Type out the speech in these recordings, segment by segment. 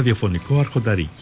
ραδιοφωνικό αρχονταρίκι.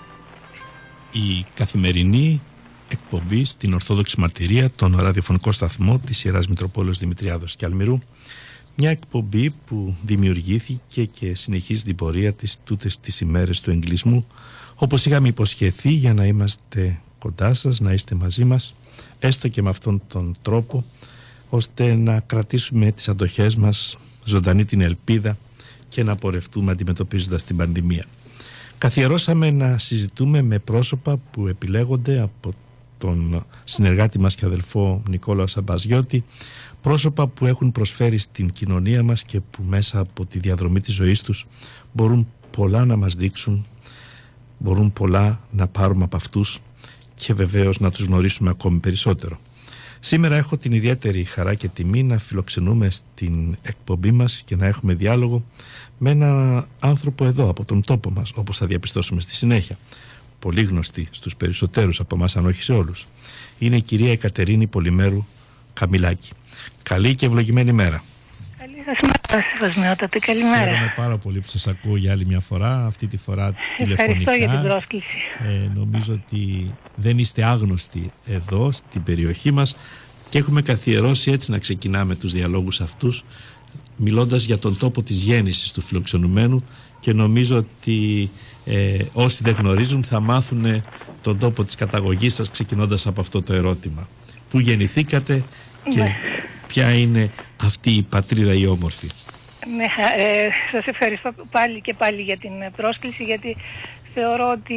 Η καθημερινή εκπομπή στην Ορθόδοξη Μαρτυρία, τον ραδιοφωνικό σταθμό της Ιεράς Μητροπόλεως Δημητριάδος και Αλμυρού. Μια εκπομπή που δημιουργήθηκε και συνεχίζει την πορεία της τούτες τις ημέρες του εγκλισμού, όπως είχαμε υποσχεθεί, για να είμαστε κοντά σας, να είστε μαζί μας, έστω και με αυτόν τον τρόπο, ώστε να κρατήσουμε τις αντοχές μας ζωντανή την ελπίδα και να πορευτούμε αντιμετωπίζοντας την πανδημία. Καθιερώσαμε να συζητούμε με πρόσωπα που επιλέγονται από τον συνεργάτη μας και αδελφό Νικόλαο Σαμπαζιώτη, πρόσωπα που έχουν προσφέρει στην κοινωνία μας και που μέσα από τη διαδρομή της ζωής τους μπορούν πολλά να μας δείξουν, μπορούν πολλά να πάρουμε από αυτούς και βεβαίως να τους γνωρίσουμε ακόμη περισσότερο. Σήμερα έχω την ιδιαίτερη χαρά και τιμή να φιλοξενούμε στην εκπομπή μας και να έχουμε διάλογο με έναν άνθρωπο εδώ από τον τόπο μας, όπως θα διαπιστώσουμε στη συνέχεια. Πολύ γνωστή στους περισσότερους από εμάς, αν όχι σε όλους. Είναι η κυρία Εκατερίνη Πολυμέρου Καμιλάκη. Καλή και ευλογημένη μέρα. Καλή σας μέρα, Βασμιότατη. Καλημέρα. Χαίρομαι πάρα πολύ που σας ακούω για άλλη μια φορά, αυτή τη φορά τηλεφωνικά. Ευχαριστώ για την πρόσκληση. Νομίζω ότι δεν είστε άγνωστοι εδώ στην περιοχή μας και έχουμε καθιερώσει έτσι να ξεκινάμε τους διαλόγους αυτούς, μιλώντας για τον τόπο της γέννησης του φιλοξενουμένου, και νομίζω ότι όσοι δεν γνωρίζουν θα μάθουν τον τόπο της καταγωγής σας, ξεκινώντας από αυτό το ερώτημα. Πού γεννηθήκατε και ποια είναι αυτή η πατρίδα η όμορφη? Ναι, σας ευχαριστώ πάλι για την πρόσκληση, γιατί θεωρώ ότι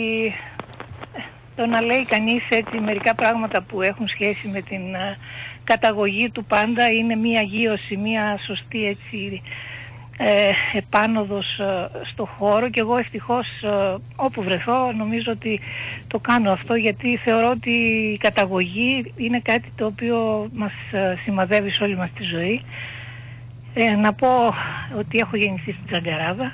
το να λέει κανείς έτσι μερικά πράγματα που έχουν σχέση με την καταγωγή του πάντα είναι μία αγίωση, μία σωστή έτσι επάνωδος στο χώρο, και εγώ ευτυχώς όπου βρεθώ νομίζω ότι το κάνω αυτό, γιατί θεωρώ ότι η καταγωγή είναι κάτι το οποίο μας σημαδεύει σε όλη μας τη ζωή. Να πω ότι έχω γεννηθεί στην Τζαγκαράδα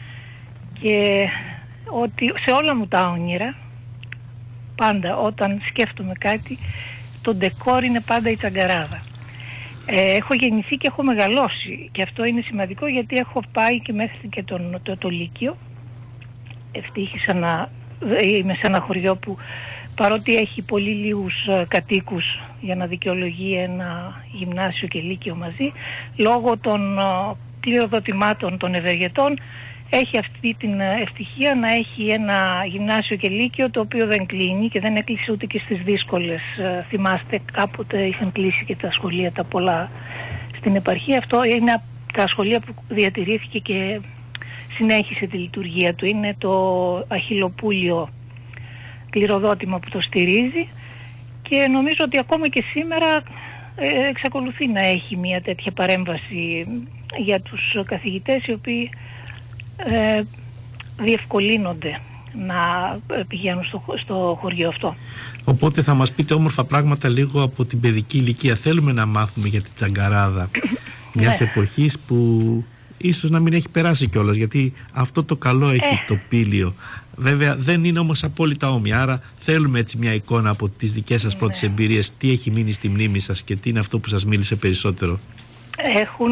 και ότι σε όλα μου τα όνειρα πάντα όταν σκέφτομαι κάτι, το ντεκόρ είναι πάντα η Τζαγκαράδα. Έχω γεννηθεί και έχω μεγαλώσει, και αυτό είναι σημαντικό, γιατί έχω πάει και μέχρι και το Λύκειο. Ευτύχησα να είμαι σε ένα χωριό που, παρότι έχει πολύ λίγους κατοίκους για να δικαιολογεί ένα γυμνάσιο και λύκειο μαζί, λόγω των κληροδοτημάτων των ευεργετών έχει αυτή την ευτυχία να έχει ένα γυμνάσιο και λύκειο, το οποίο δεν κλείνει και δεν έκλεισε ούτε και στις δύσκολες. Θυμάστε, κάποτε είχαν κλείσει και τα σχολεία τα πολλά στην επαρχία. Αυτό είναι από τα σχολεία που διατηρήθηκε και συνέχισε τη λειτουργία του. Είναι το Αχιλλοπούλιο κληροδότημα που το στηρίζει, και νομίζω ότι ακόμα και σήμερα εξακολουθεί να έχει μια τέτοια παρέμβαση για τους καθηγητές, οι οποίοι διευκολύνονται να πηγαίνουν στο χωριό αυτό. Οπότε θα μας πείτε όμορφα πράγματα λίγο από την παιδική ηλικία. Θέλουμε να μάθουμε για την Τζαγκαράδα μιας εποχής που ίσως να μην έχει περάσει κιόλας, γιατί αυτό το καλό έχει το Πήλιο. Βέβαια δεν είναι όμως απόλυτα όμοια, άρα θέλουμε έτσι μια εικόνα από τις δικές σας πρώτες εμπειρίες. Τι έχει μείνει στη μνήμη σας και τι είναι αυτό που σας μίλησε περισσότερο? Έχουν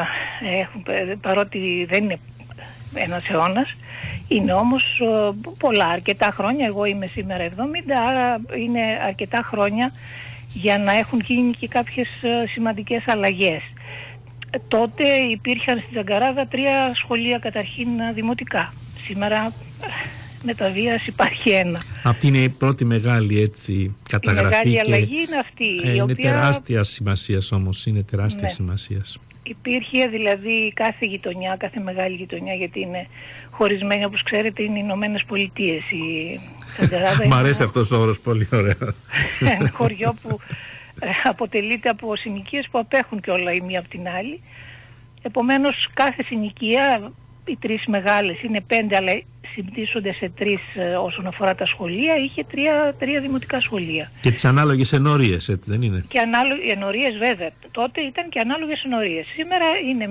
παρότι δεν είναι ένας αιώνας, είναι όμως πολλά, αρκετά χρόνια. Εγώ είμαι σήμερα 70, άρα είναι αρκετά χρόνια για να έχουν γίνει και κάποιες σημαντικές αλλαγές. Τότε υπήρχαν στην Τζαγκαράδα 3 σχολεία καταρχήν δημοτικά. Σήμερα με τα βίας υπάρχει ένα. Αυτή είναι η πρώτη μεγάλη έτσι καταγραφή. Η μεγάλη αλλαγή είναι αυτή. Είναι οποία τεράστια σημασίας όμως, είναι τεράστια σημασίας. Υπήρχε δηλαδή κάθε γειτονιά, κάθε μεγάλη γειτονιά, γιατί είναι χωρισμένη, όπως ξέρετε, είναι οι Ηνωμένες Πολιτείες. Η Τζαγκαράδα Μ' αρέσει αυτός ο όρος, πολύ ωραία. Ένα χωριό που αποτελείται από συνοικίες που απέχουν και όλα η μία από την άλλη. Επομένως κάθε συνοικία, οι 3 μεγάλες είναι 5, αλλά συμπτύσσονται σε 3 όσον αφορά τα σχολεία, είχε 3 δημοτικά σχολεία. Και τις ανάλογες ενορίες, έτσι δεν είναι? Και ενορίες βέβαια. Τότε ήταν και ανάλογες ενορίες. Σήμερα είναι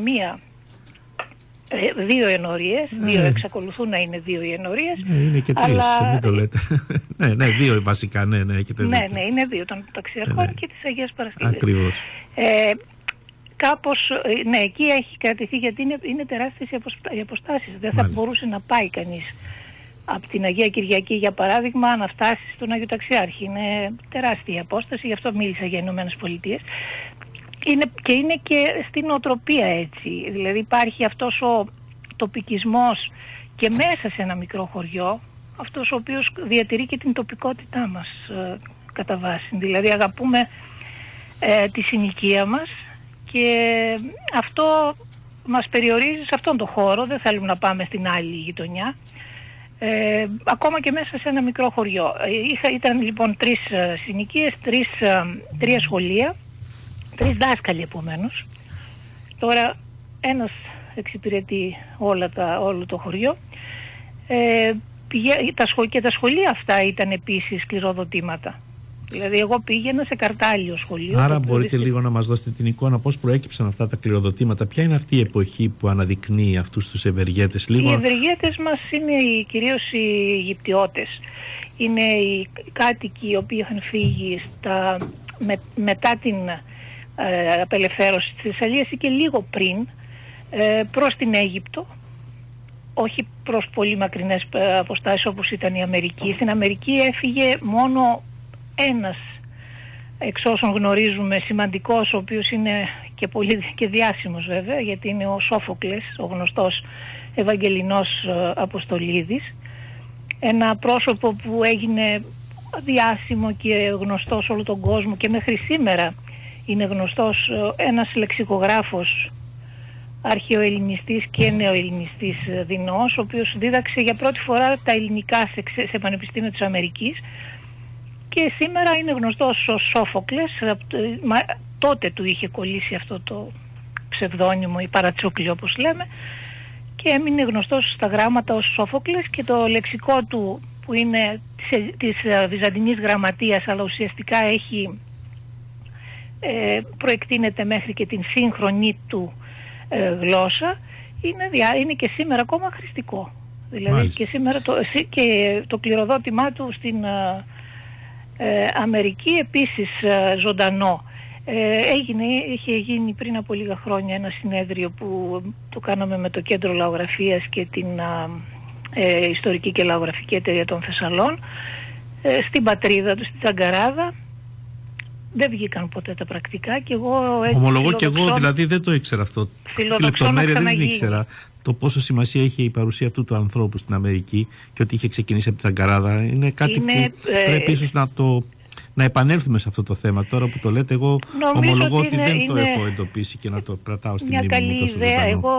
2 ενορίες, 2 εξακολουθούν να είναι 2 οι ενορίες. Είναι και 3, μην το λέτε. Ναι, 2 βασικά, ναι, έχετε δίκιο. Ναι, είναι 2, των Ταξιαρχών και της Αγίας Παρασκευής. Ακριβώς. Κάπως, ναι, εκεί έχει κρατηθεί, γιατί είναι τεράστιες οι αποστάσεις. Δεν θα μπορούσε να πάει κανείς από την Αγία Κυριακή για παράδειγμα να φτάσεις στον Άγιο Ταξιάρχη. Είναι τεράστια απόσταση, γι' αυτό μίλησα για Ηνωμένες Πολιτείες. Είναι και στην οτροπία έτσι, δηλαδή υπάρχει αυτός ο τοπικισμός και μέσα σε ένα μικρό χωριό, αυτός ο οποίος διατηρεί και την τοπικότητά μας κατά βάση. Δηλαδή αγαπούμε τη συνοικία μας και αυτό μας περιορίζει σε αυτόν τον χώρο, δεν θέλουμε να πάμε στην άλλη γειτονιά, ακόμα και μέσα σε ένα μικρό χωριό. Ήταν λοιπόν 3 συνοικίες, 3 σχολεία, 3 δάσκαλοι επομένως. Τώρα ένας εξυπηρετεί όλο το χωριό. Και τα σχολεία αυτά ήταν επίσης σκληροδοτήματα. Δηλαδή εγώ πήγαινα σε καρτάλιο σχολείο. Άρα μπορείτε λίγο να μας δώσετε την εικόνα πώς προέκυψαν αυτά τα κληροδοτήματα. Ποια είναι αυτή η εποχή που αναδεικνύει αυτούς τους ευεργέτες λίγο? Οι ευεργέτες μας είναι κυρίως οι Αιγυπτιώτες. Είναι οι κάτοικοι οι οποίοι είχαν φύγει μετά την απελευθέρωση της Θεσσαλίας ή και λίγο πριν προς την Αίγυπτο, όχι προς πολύ μακρινές αποστάσεις όπως ήταν η Αμερική. Στην Αμερική έφυγε μόνο ένας, εξ όσων γνωρίζουμε, σημαντικός, ο οποίος είναι και πολύ και διάσημος βέβαια, γιατί είναι ο Σόφοκλες, ο γνωστός Ευαγγελινός Αποστολίδης, ένα πρόσωπο που έγινε διάσημο και γνωστό σε όλο τον κόσμο και μέχρι σήμερα είναι γνωστός, ένας λεξικογράφος, αρχαιοελληνιστής και νεοελληνιστής δεινός, ο οποίος δίδαξε για πρώτη φορά τα ελληνικά σε πανεπιστήμιο της Αμερικής και σήμερα είναι γνωστός ως Σόφοκλες. Τότε του είχε κολλήσει αυτό το ψευδόνυμο ή παρατσούκλι όπως λέμε και έμεινε γνωστός στα γράμματα ως Σόφοκλες και το λεξικό του που είναι της βυζαντινής γραμματείας αλλά ουσιαστικά έχει προεκτείνεται μέχρι και την σύγχρονη του γλώσσα, είναι και σήμερα ακόμα χρηστικό. Δηλαδή και σήμερα το κληροδότημά του στην Αμερική επίσης ζωντανό. Είχε γίνει πριν από λίγα χρόνια ένα συνέδριο που το κάναμε με το Κέντρο Λαογραφίας και την Ιστορική και Λαογραφική Εταιρεία των Θεσσαλών στην πατρίδα του, στην Τσαγκαράδα. Δεν βγήκαν ποτέ τα πρακτικά και εγώ ομολογώ και εγώ δηλαδή δεν το ήξερα αυτό. Τη λεπτομέρεια δεν ήξερα. Το πόσο σημασία είχε η παρουσία αυτού του ανθρώπου στην Αμερική και ότι είχε ξεκινήσει από τη Τσαγκαράδα είναι κάτι που πρέπει ίσως να επανέλθουμε σε αυτό το θέμα. Τώρα που το λέτε, εγώ ομολογώ ότι δεν το έχω εντοπίσει και να το κρατάω στη μνήμη μου τόσο ζωντανό. Μια καλή ιδέα. Εγώ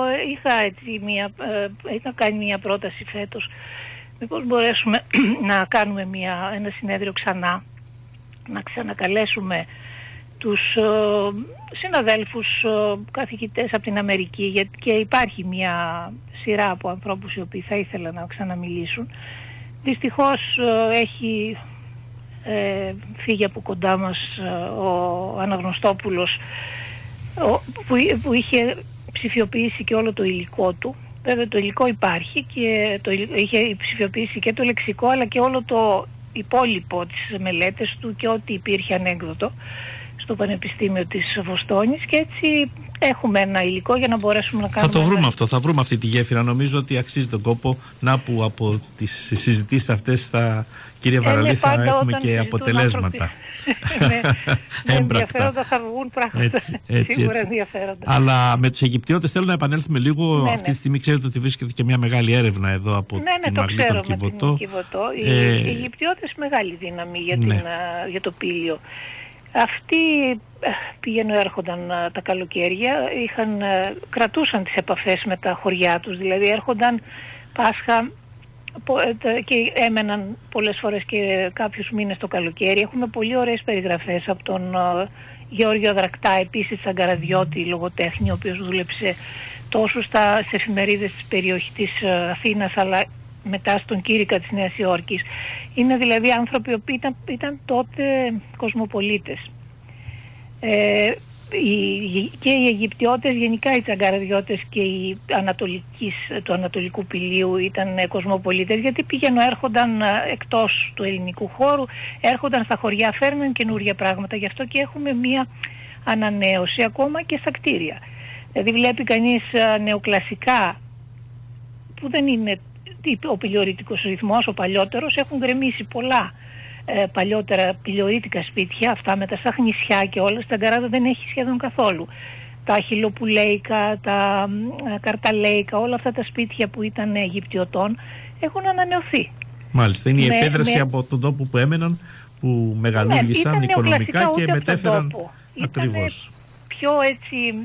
είχα κάνει μια πρόταση φέτος. Μήπως μπορέσουμε να κάνουμε ένα συνέδριο ξανά, να ξανακαλέσουμε τους συναδέλφους καθηγητές από την Αμερική, γιατί και υπάρχει μια σειρά από ανθρώπους οι οποίοι θα ήθελαν να ξαναμιλήσουν. Δυστυχώς έχει φύγει από κοντά μας ο Αναγνωστόπουλος που είχε ψηφιοποιήσει και όλο το υλικό του. Βέβαια το υλικό υπάρχει και είχε ψηφιοποιήσει και το λεξικό αλλά και όλο το υπόλοιπο της μελέτες του και ό,τι υπήρχε ανέκδοτο στο Πανεπιστήμιο της Βοστόνης και έτσι έχουμε ένα υλικό για να μπορέσουμε να κάνουμε... Θα το βρούμε αυτό, θα βρούμε αυτή τη γέφυρα. Νομίζω ότι αξίζει τον κόπο. Να που από τις συζητήσεις αυτές κύριε Βαραλή θα έχουμε και αποτελέσματα. Με ενδιαφέροντα θα βγουν πράγματα. Σίγουρα ενδιαφέροντα. Αλλά με τους Αιγυπτιώτες θέλω να επανέλθουμε λίγο. Αυτή τη στιγμή ξέρετε ότι βρίσκεται και μια μεγάλη έρευνα εδώ από την Αγγλία τον Κιβωτό. Οι Αιγυπτιώτες μεγάλη δύναμη για το Πήλιο. Αυτοί έρχονταν τα καλοκαίρια, κρατούσαν τις επαφές με τα χωριά τους, δηλαδή έρχονταν Πάσχα και έμεναν πολλές φορές και κάποιους μήνες το καλοκαίρι. Έχουμε πολύ ωραίες περιγραφές από τον Γεώργιο Δρακτά, επίσης Τσαγκαραδιώτη, λογοτέχνη, ο οποίος δούλεψε τόσο στις εφημερίδες της περιοχής της Αθήνας αλλά μετά στον Κήρυκα της Νέας Υόρκης. Είναι δηλαδή άνθρωποι που ήταν τότε κοσμοπολίτες. Και οι Αιγυπτιώτες, γενικά οι Τσαγκαραδιώτες και οι του Ανατολικού Πηλίου ήταν κοσμοπολίτες, γιατί έρχονταν εκτός του ελληνικού χώρου, έρχονταν στα χωριά, φέρναν καινούργια πράγματα. Γι' αυτό και έχουμε μία ανανέωση ακόμα και στα κτίρια. Δηλαδή βλέπει κανείς νεοκλασικά που δεν είναι ο πηλιορητικός ρυθμός, ο παλιότερος, έχουν γκρεμίσει πολλά παλιότερα πηλιορίτικα σπίτια, αυτά με τα στα χνησιά και όλα, στην Αγκαράδα δεν έχει σχεδόν καθόλου. Τα χιλοπουλέικα, τα καρταλέικα, όλα αυτά τα σπίτια που ήταν Αιγυπτιωτών έχουν ανανεωθεί. Μάλιστα, είναι η επέδραση από τον τόπο που έμεναν, που μεγαλούργησαν οικονομικά και μετέφεραν ακριβώς. Πιο έτσι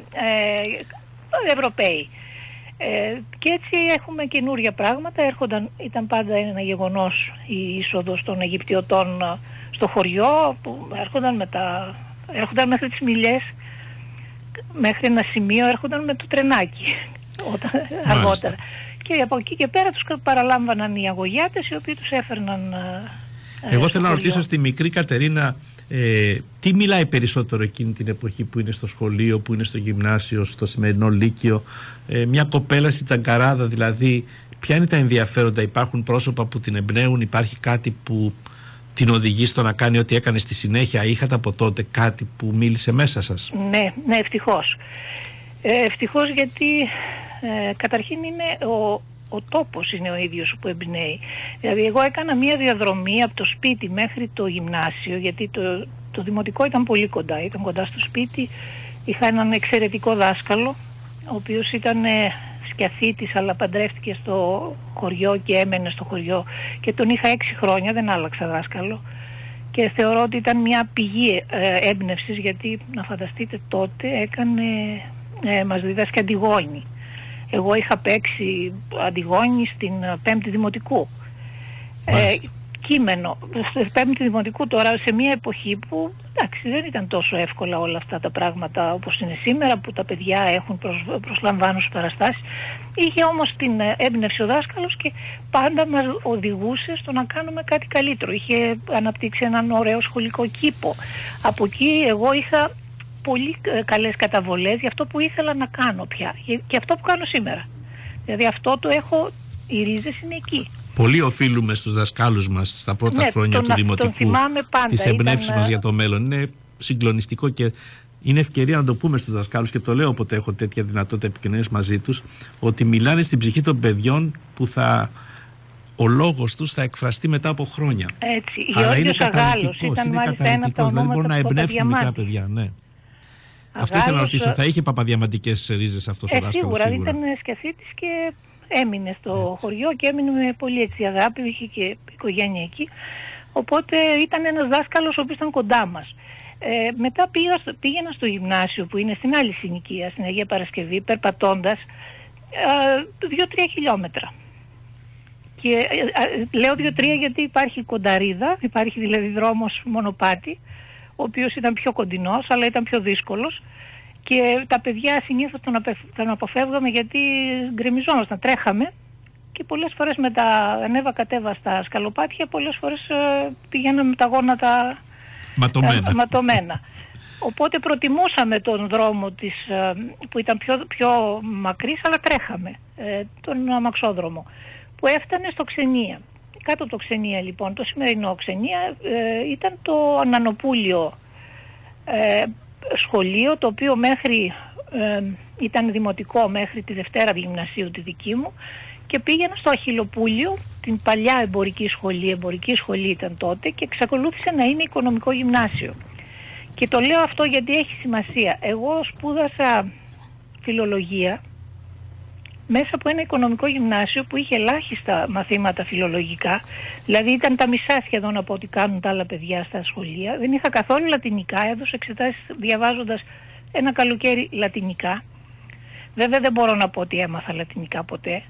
Ευρωπαίοι. Και έτσι έχουμε καινούρια πράγματα. Ήταν πάντα ένα γεγονός η είσοδος των Αιγυπτιωτών στο χωριό, που έρχονταν μέχρι τις Μιλιές, μέχρι ένα σημείο έρχονταν με το τρενάκι αργότερα. Και από εκεί και πέρα τους παραλάμβαναν οι αγωγιάτες, οι οποίοι τους έφερναν. Εγώ θέλω να ρωτήσω στη μικρή Κατερίνα, τι μιλάει περισσότερο εκείνη την εποχή που είναι στο σχολείο, που είναι στο γυμνάσιο, στο σημερινό λύκειο, μια κοπέλα στη Τσαγκαράδα δηλαδή, ποια είναι τα ενδιαφέροντα, υπάρχουν πρόσωπα που την εμπνέουν, υπάρχει κάτι που την οδηγεί στο να κάνει ό,τι έκανε στη συνέχεια, είχατε από τότε κάτι που μίλησε μέσα σας? Ναι, ευτυχώς. Ευτυχώς, γιατί καταρχήν είναι ο τόπος είναι ο ίδιος που εμπνέει. Δηλαδή εγώ έκανα μία διαδρομή από το σπίτι μέχρι το γυμνάσιο, γιατί το δημοτικό ήταν πολύ κοντά, ήταν κοντά στο σπίτι. Είχα έναν εξαιρετικό δάσκαλο, ο οποίος ήταν σκιαθήτης, αλλά παντρεύτηκε στο χωριό και έμενε στο χωριό, και τον είχα 6 χρόνια, δεν άλλαξα δάσκαλο, και θεωρώ ότι ήταν μια πηγή έμπνευσης, γιατί να φανταστείτε τότε μας διδάσκει Αντιγόνη. Εγώ είχα παίξει Αντιγόνη στην 5η Δημοτικού. Κείμενο. Στην 5η Δημοτικού τώρα, σε μια εποχή που εντάξει, δεν ήταν τόσο εύκολα όλα αυτά τα πράγματα όπως είναι σήμερα, που τα παιδιά προσλαμβάνουν στις παραστάσεις. Είχε όμως την έμπνευση ο δάσκαλος και πάντα μας οδηγούσε στο να κάνουμε κάτι καλύτερο. Είχε αναπτύξει έναν ωραίο σχολικό κήπο. Από εκεί εγώ είχα πολύ καλές καταβολές για αυτό που ήθελα να κάνω πια και αυτό που κάνω σήμερα. Δηλαδή αυτό το έχω, οι ρίζες είναι εκεί. Πολύ οφείλουμε στους δασκάλους μας στα πρώτα χρόνια του Δημοτικού, τις εμπνεύσεις μας για το μέλλον. Είναι συγκλονιστικό και είναι ευκαιρία να το πούμε στους δασκάλους, και το λέω όποτε έχω τέτοια δυνατότητα επικοινωνίας μαζί τους, ότι μιλάνε στην ψυχή των παιδιών που ο λόγος τους θα εκφραστεί μετά από χρόνια. Έτσι, αλλά είναι καταλυτικός, είναι καταλυτικός, δηλαδή μπορούν να εμπνεύσουν μικρά παιδιά. Ναι. Αυτό ήθελα να ρωτήσω, θα είχε παπαδιαμαντικές ρίζες αυτός ο δάσκαλος? Σίγουρα, ήταν σκιαθήτης και έμεινε στο χωριό και έμεινε με πολύ έτσι αγάπη, είχε και οικογένεια εκεί, οπότε ήταν ένας δάσκαλος ο οποίος ήταν κοντά μας. Μετά πήγαινα στο γυμνάσιο που είναι στην άλλη συνοικία, στην Αγία Παρασκευή, περπατώντας 2-3 χιλιόμετρα. Και λέω 2-3 γιατί υπάρχει κονταρίδα, υπάρχει δηλαδή δρόμος μονοπάτι, ο οποίος ήταν πιο κοντινός αλλά ήταν πιο δύσκολος, και τα παιδιά συνήθως τον αποφεύγαμε γιατί γκρεμιζόμασταν, τρέχαμε, και πολλές φορές με τα ανέβα-κατέβα στα σκαλοπάτια, πολλές φορές πηγαίναμε με τα γόνατα ματωμένα. Οπότε προτιμούσαμε τον δρόμο που ήταν πιο μακρύς, αλλά τρέχαμε, τον αμαξόδρομο, που έφτανε στο Ξενία. Κάτω από το Ξενία λοιπόν, το σημερινό Ξενία, ήταν το Νανοπούλιο σχολείο, το οποίο ήταν δημοτικό μέχρι τη Δευτέρα Γυμνασίου τη δική μου, και πήγαινα στο Αχιλλοπούλιο, την παλιά εμπορική σχολή ήταν τότε, και εξακολούθησε να είναι οικονομικό γυμνάσιο. Και το λέω αυτό γιατί έχει σημασία. Εγώ σπούδασα φιλολογία μέσα από ένα οικονομικό γυμνάσιο που είχε ελάχιστα μαθήματα φιλολογικά, δηλαδή ήταν τα μισά σχεδόν από ό,τι κάνουν τα άλλα παιδιά στα σχολεία. Δεν είχα καθόλου λατινικά, έδωσα εξετάσεις διαβάζοντας ένα καλοκαίρι λατινικά. Βέβαια δεν μπορώ να πω ότι έμαθα λατινικά ποτέ.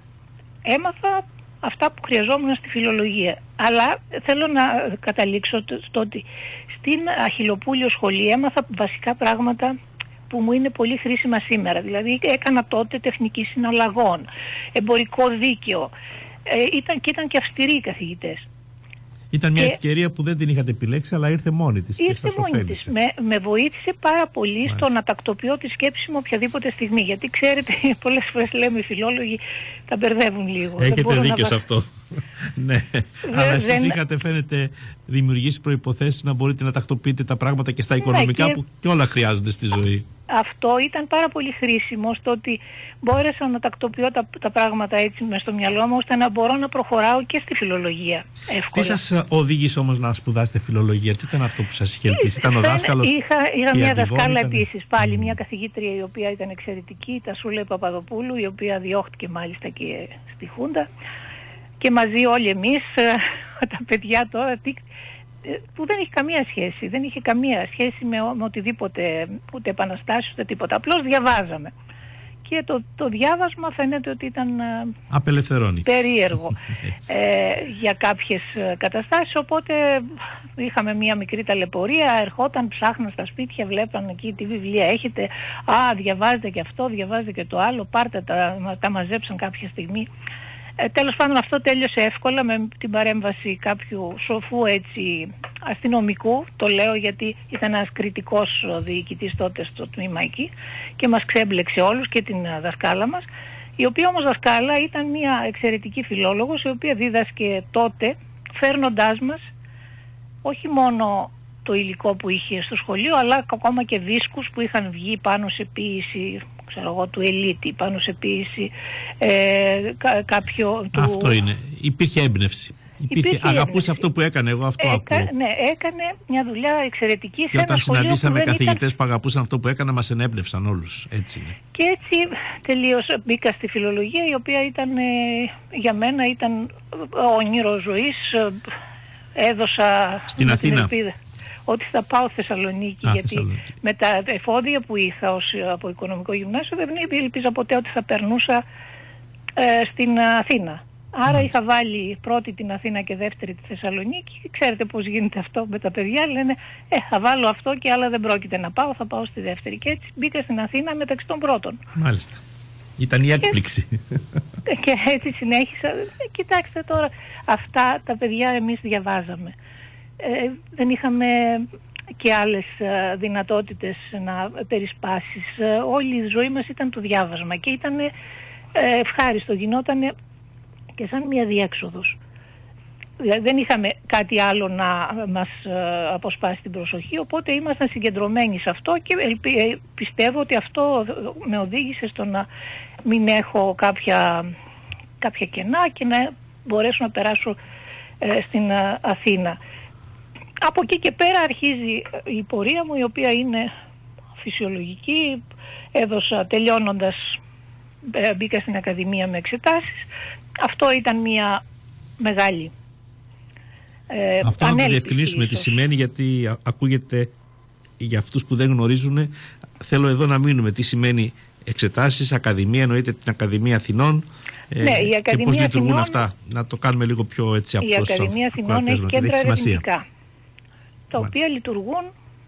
Έμαθα αυτά που χρειαζόμουν στη φιλολογία. Αλλά θέλω να καταλήξω στο ότι στην Αχιλλοπούλιο σχολή έμαθα βασικά πράγματα που μου είναι πολύ χρήσιμα σήμερα. Δηλαδή έκανα τότε τεχνική συναλλαγών, εμπορικό δίκαιο. Ήταν και αυστηροί οι καθηγητές. Ήταν μια ευκαιρία που δεν την είχατε επιλέξει, αλλά ήρθε μόνη της και σας ωφέλησε. Με βοήθησε πάρα πολύ στο να τακτοποιώ τη σκέψη μου οποιαδήποτε στιγμή. Γιατί ξέρετε, πολλές φορές λέμε οι φιλόλογοι τα μπερδεύουν λίγο. Έχετε δίκιο σε αυτό. Ναι, αλλά εσείς είχατε, φαίνεται, δημιουργήσει προϋποθέσεις να μπορείτε να τακτοποιείτε τα πράγματα και στα οικονομικά, που και όλα χρειάζονται στη ζωή. Αυτό ήταν πάρα πολύ χρήσιμο, στο ότι μπόρεσα να τακτοποιώ τα πράγματα έτσι μες στο μυαλό μου, ώστε να μπορώ να προχωράω και στη φιλολογία εύκολα. Τι σας οδήγησε όμως να σπουδάσετε φιλολογία, τι ήταν αυτό που σας είχε ελκύσει? Ήταν ο δάσκαλος? Είχα μια δασκάλα επίσης, πάλι μια καθηγήτρια η οποία ήταν εξαιρετική, η Τασούλα Παπαδοπούλου, η οποία διώχτηκε μάλιστα και στη Χούντα, και μαζί όλοι εμείς τα παιδιά τώρα, που δεν έχει καμία σχέση, δεν είχε καμία σχέση με οτιδήποτε, ούτε επαναστάσεις ούτε τίποτα, απλώς διαβάζαμε. Και το διάβασμα φαίνεται ότι ήταν απελευθερώνει, περίεργο για κάποιες καταστάσεις, οπότε είχαμε μια μικρή ταλαιπωρία, ερχόταν, ψάχναν στα σπίτια, βλέπαν εκεί τι βιβλία έχετε, διαβάζετε και αυτό, διαβάζετε και το άλλο, πάρτε τα μαζέψαν κάποια στιγμή. Τέλος πάντων αυτό τέλειωσε εύκολα με την παρέμβαση κάποιου σοφού έτσι αστυνομικού, το λέω γιατί ήταν ένας κριτικός διοικητής τότε στο τμήμα εκεί και μας ξέμπλεξε όλους και την δασκάλα μας, η οποία όμως δασκάλα ήταν μια εξαιρετική φιλόλογος, η οποία δίδασκε τότε φέρνοντάς μας όχι μόνο το υλικό που είχε στο σχολείο, αλλά ακόμα και δίσκους που είχαν βγει πάνω σε ποίηση, ξέρω εγώ, του Ελίτη, πάνω σε ποίηση κάποιο του... Αυτό είναι. Υπήρχε έμπνευση. Αγαπούσε αυτό που έκανε, εγώ αυτό ακούω. Ναι, έκανε μια δουλειά εξαιρετική. Και όταν συναντήσαμε καθηγητές που αγαπούσαν αυτό που έκανε, μας ενέπνευσαν όλους. Έτσι είναι. Και έτσι τελείως μπήκα στη φιλολογία, η οποία ήταν, για μένα ήταν όνειρο ζωής. Έδωσα στην Αθήνα ότι θα πάω Θεσσαλονίκη, γιατί με τα εφόδια που είχα από οικονομικό γυμνάσιο δεν ελπίζα ποτέ ότι θα περνούσα στην Αθήνα. Άρα είχα βάλει πρώτη την Αθήνα και δεύτερη τη Θεσσαλονίκη. Ξέρετε πώς γίνεται αυτό με τα παιδιά, λένε θα βάλω αυτό και άλλα δεν πρόκειται να πάω, θα πάω στη δεύτερη. Και έτσι μπήκα στην Αθήνα μεταξύ των πρώτων. Μάλιστα. Ήταν η έκπληξη. Και έτσι συνέχισα. Κοιτάξτε τώρα, αυτά τα παιδιά εμείς διαβάζαμε. Δεν είχαμε και άλλες δυνατότητες να περισπάσεις. Όλη η ζωή μας ήταν το διάβασμα και ήταν ευχάριστο, γινόταν και σαν μια διέξοδος. Δηλαδή δεν είχαμε κάτι άλλο να μας αποσπάσει την προσοχή, οπότε ήμασταν συγκεντρωμένοι σε αυτό και πιστεύω ότι αυτό με οδήγησε στο να μην έχω κάποια κενά και να μπορέσω να περάσω στην Αθήνα. Από εκεί και πέρα αρχίζει η πορεία μου, η οποία είναι φυσιολογική. Τελειώνοντας μπήκα στην Ακαδημία με εξετάσεις. Αυτό ήταν μια μεγάλη αυτό να το διευκρινίσουμε τι σημαίνει, γιατί ακούγεται για αυτούς που δεν γνωρίζουν. Θέλω εδώ να μείνουμε τι σημαίνει εξετάσεις, Ακαδημία, εννοείται την Ακαδημία Αθηνών. Ναι, η Ακαδημία και πώς λειτουργούν Αθηνών, αυτά. Να το κάνουμε λίγο πιο έτσι απλώς. Η Ακαδημία Αθηνών έχει κέντρα ερευνητικά, τα οποία λειτουργούν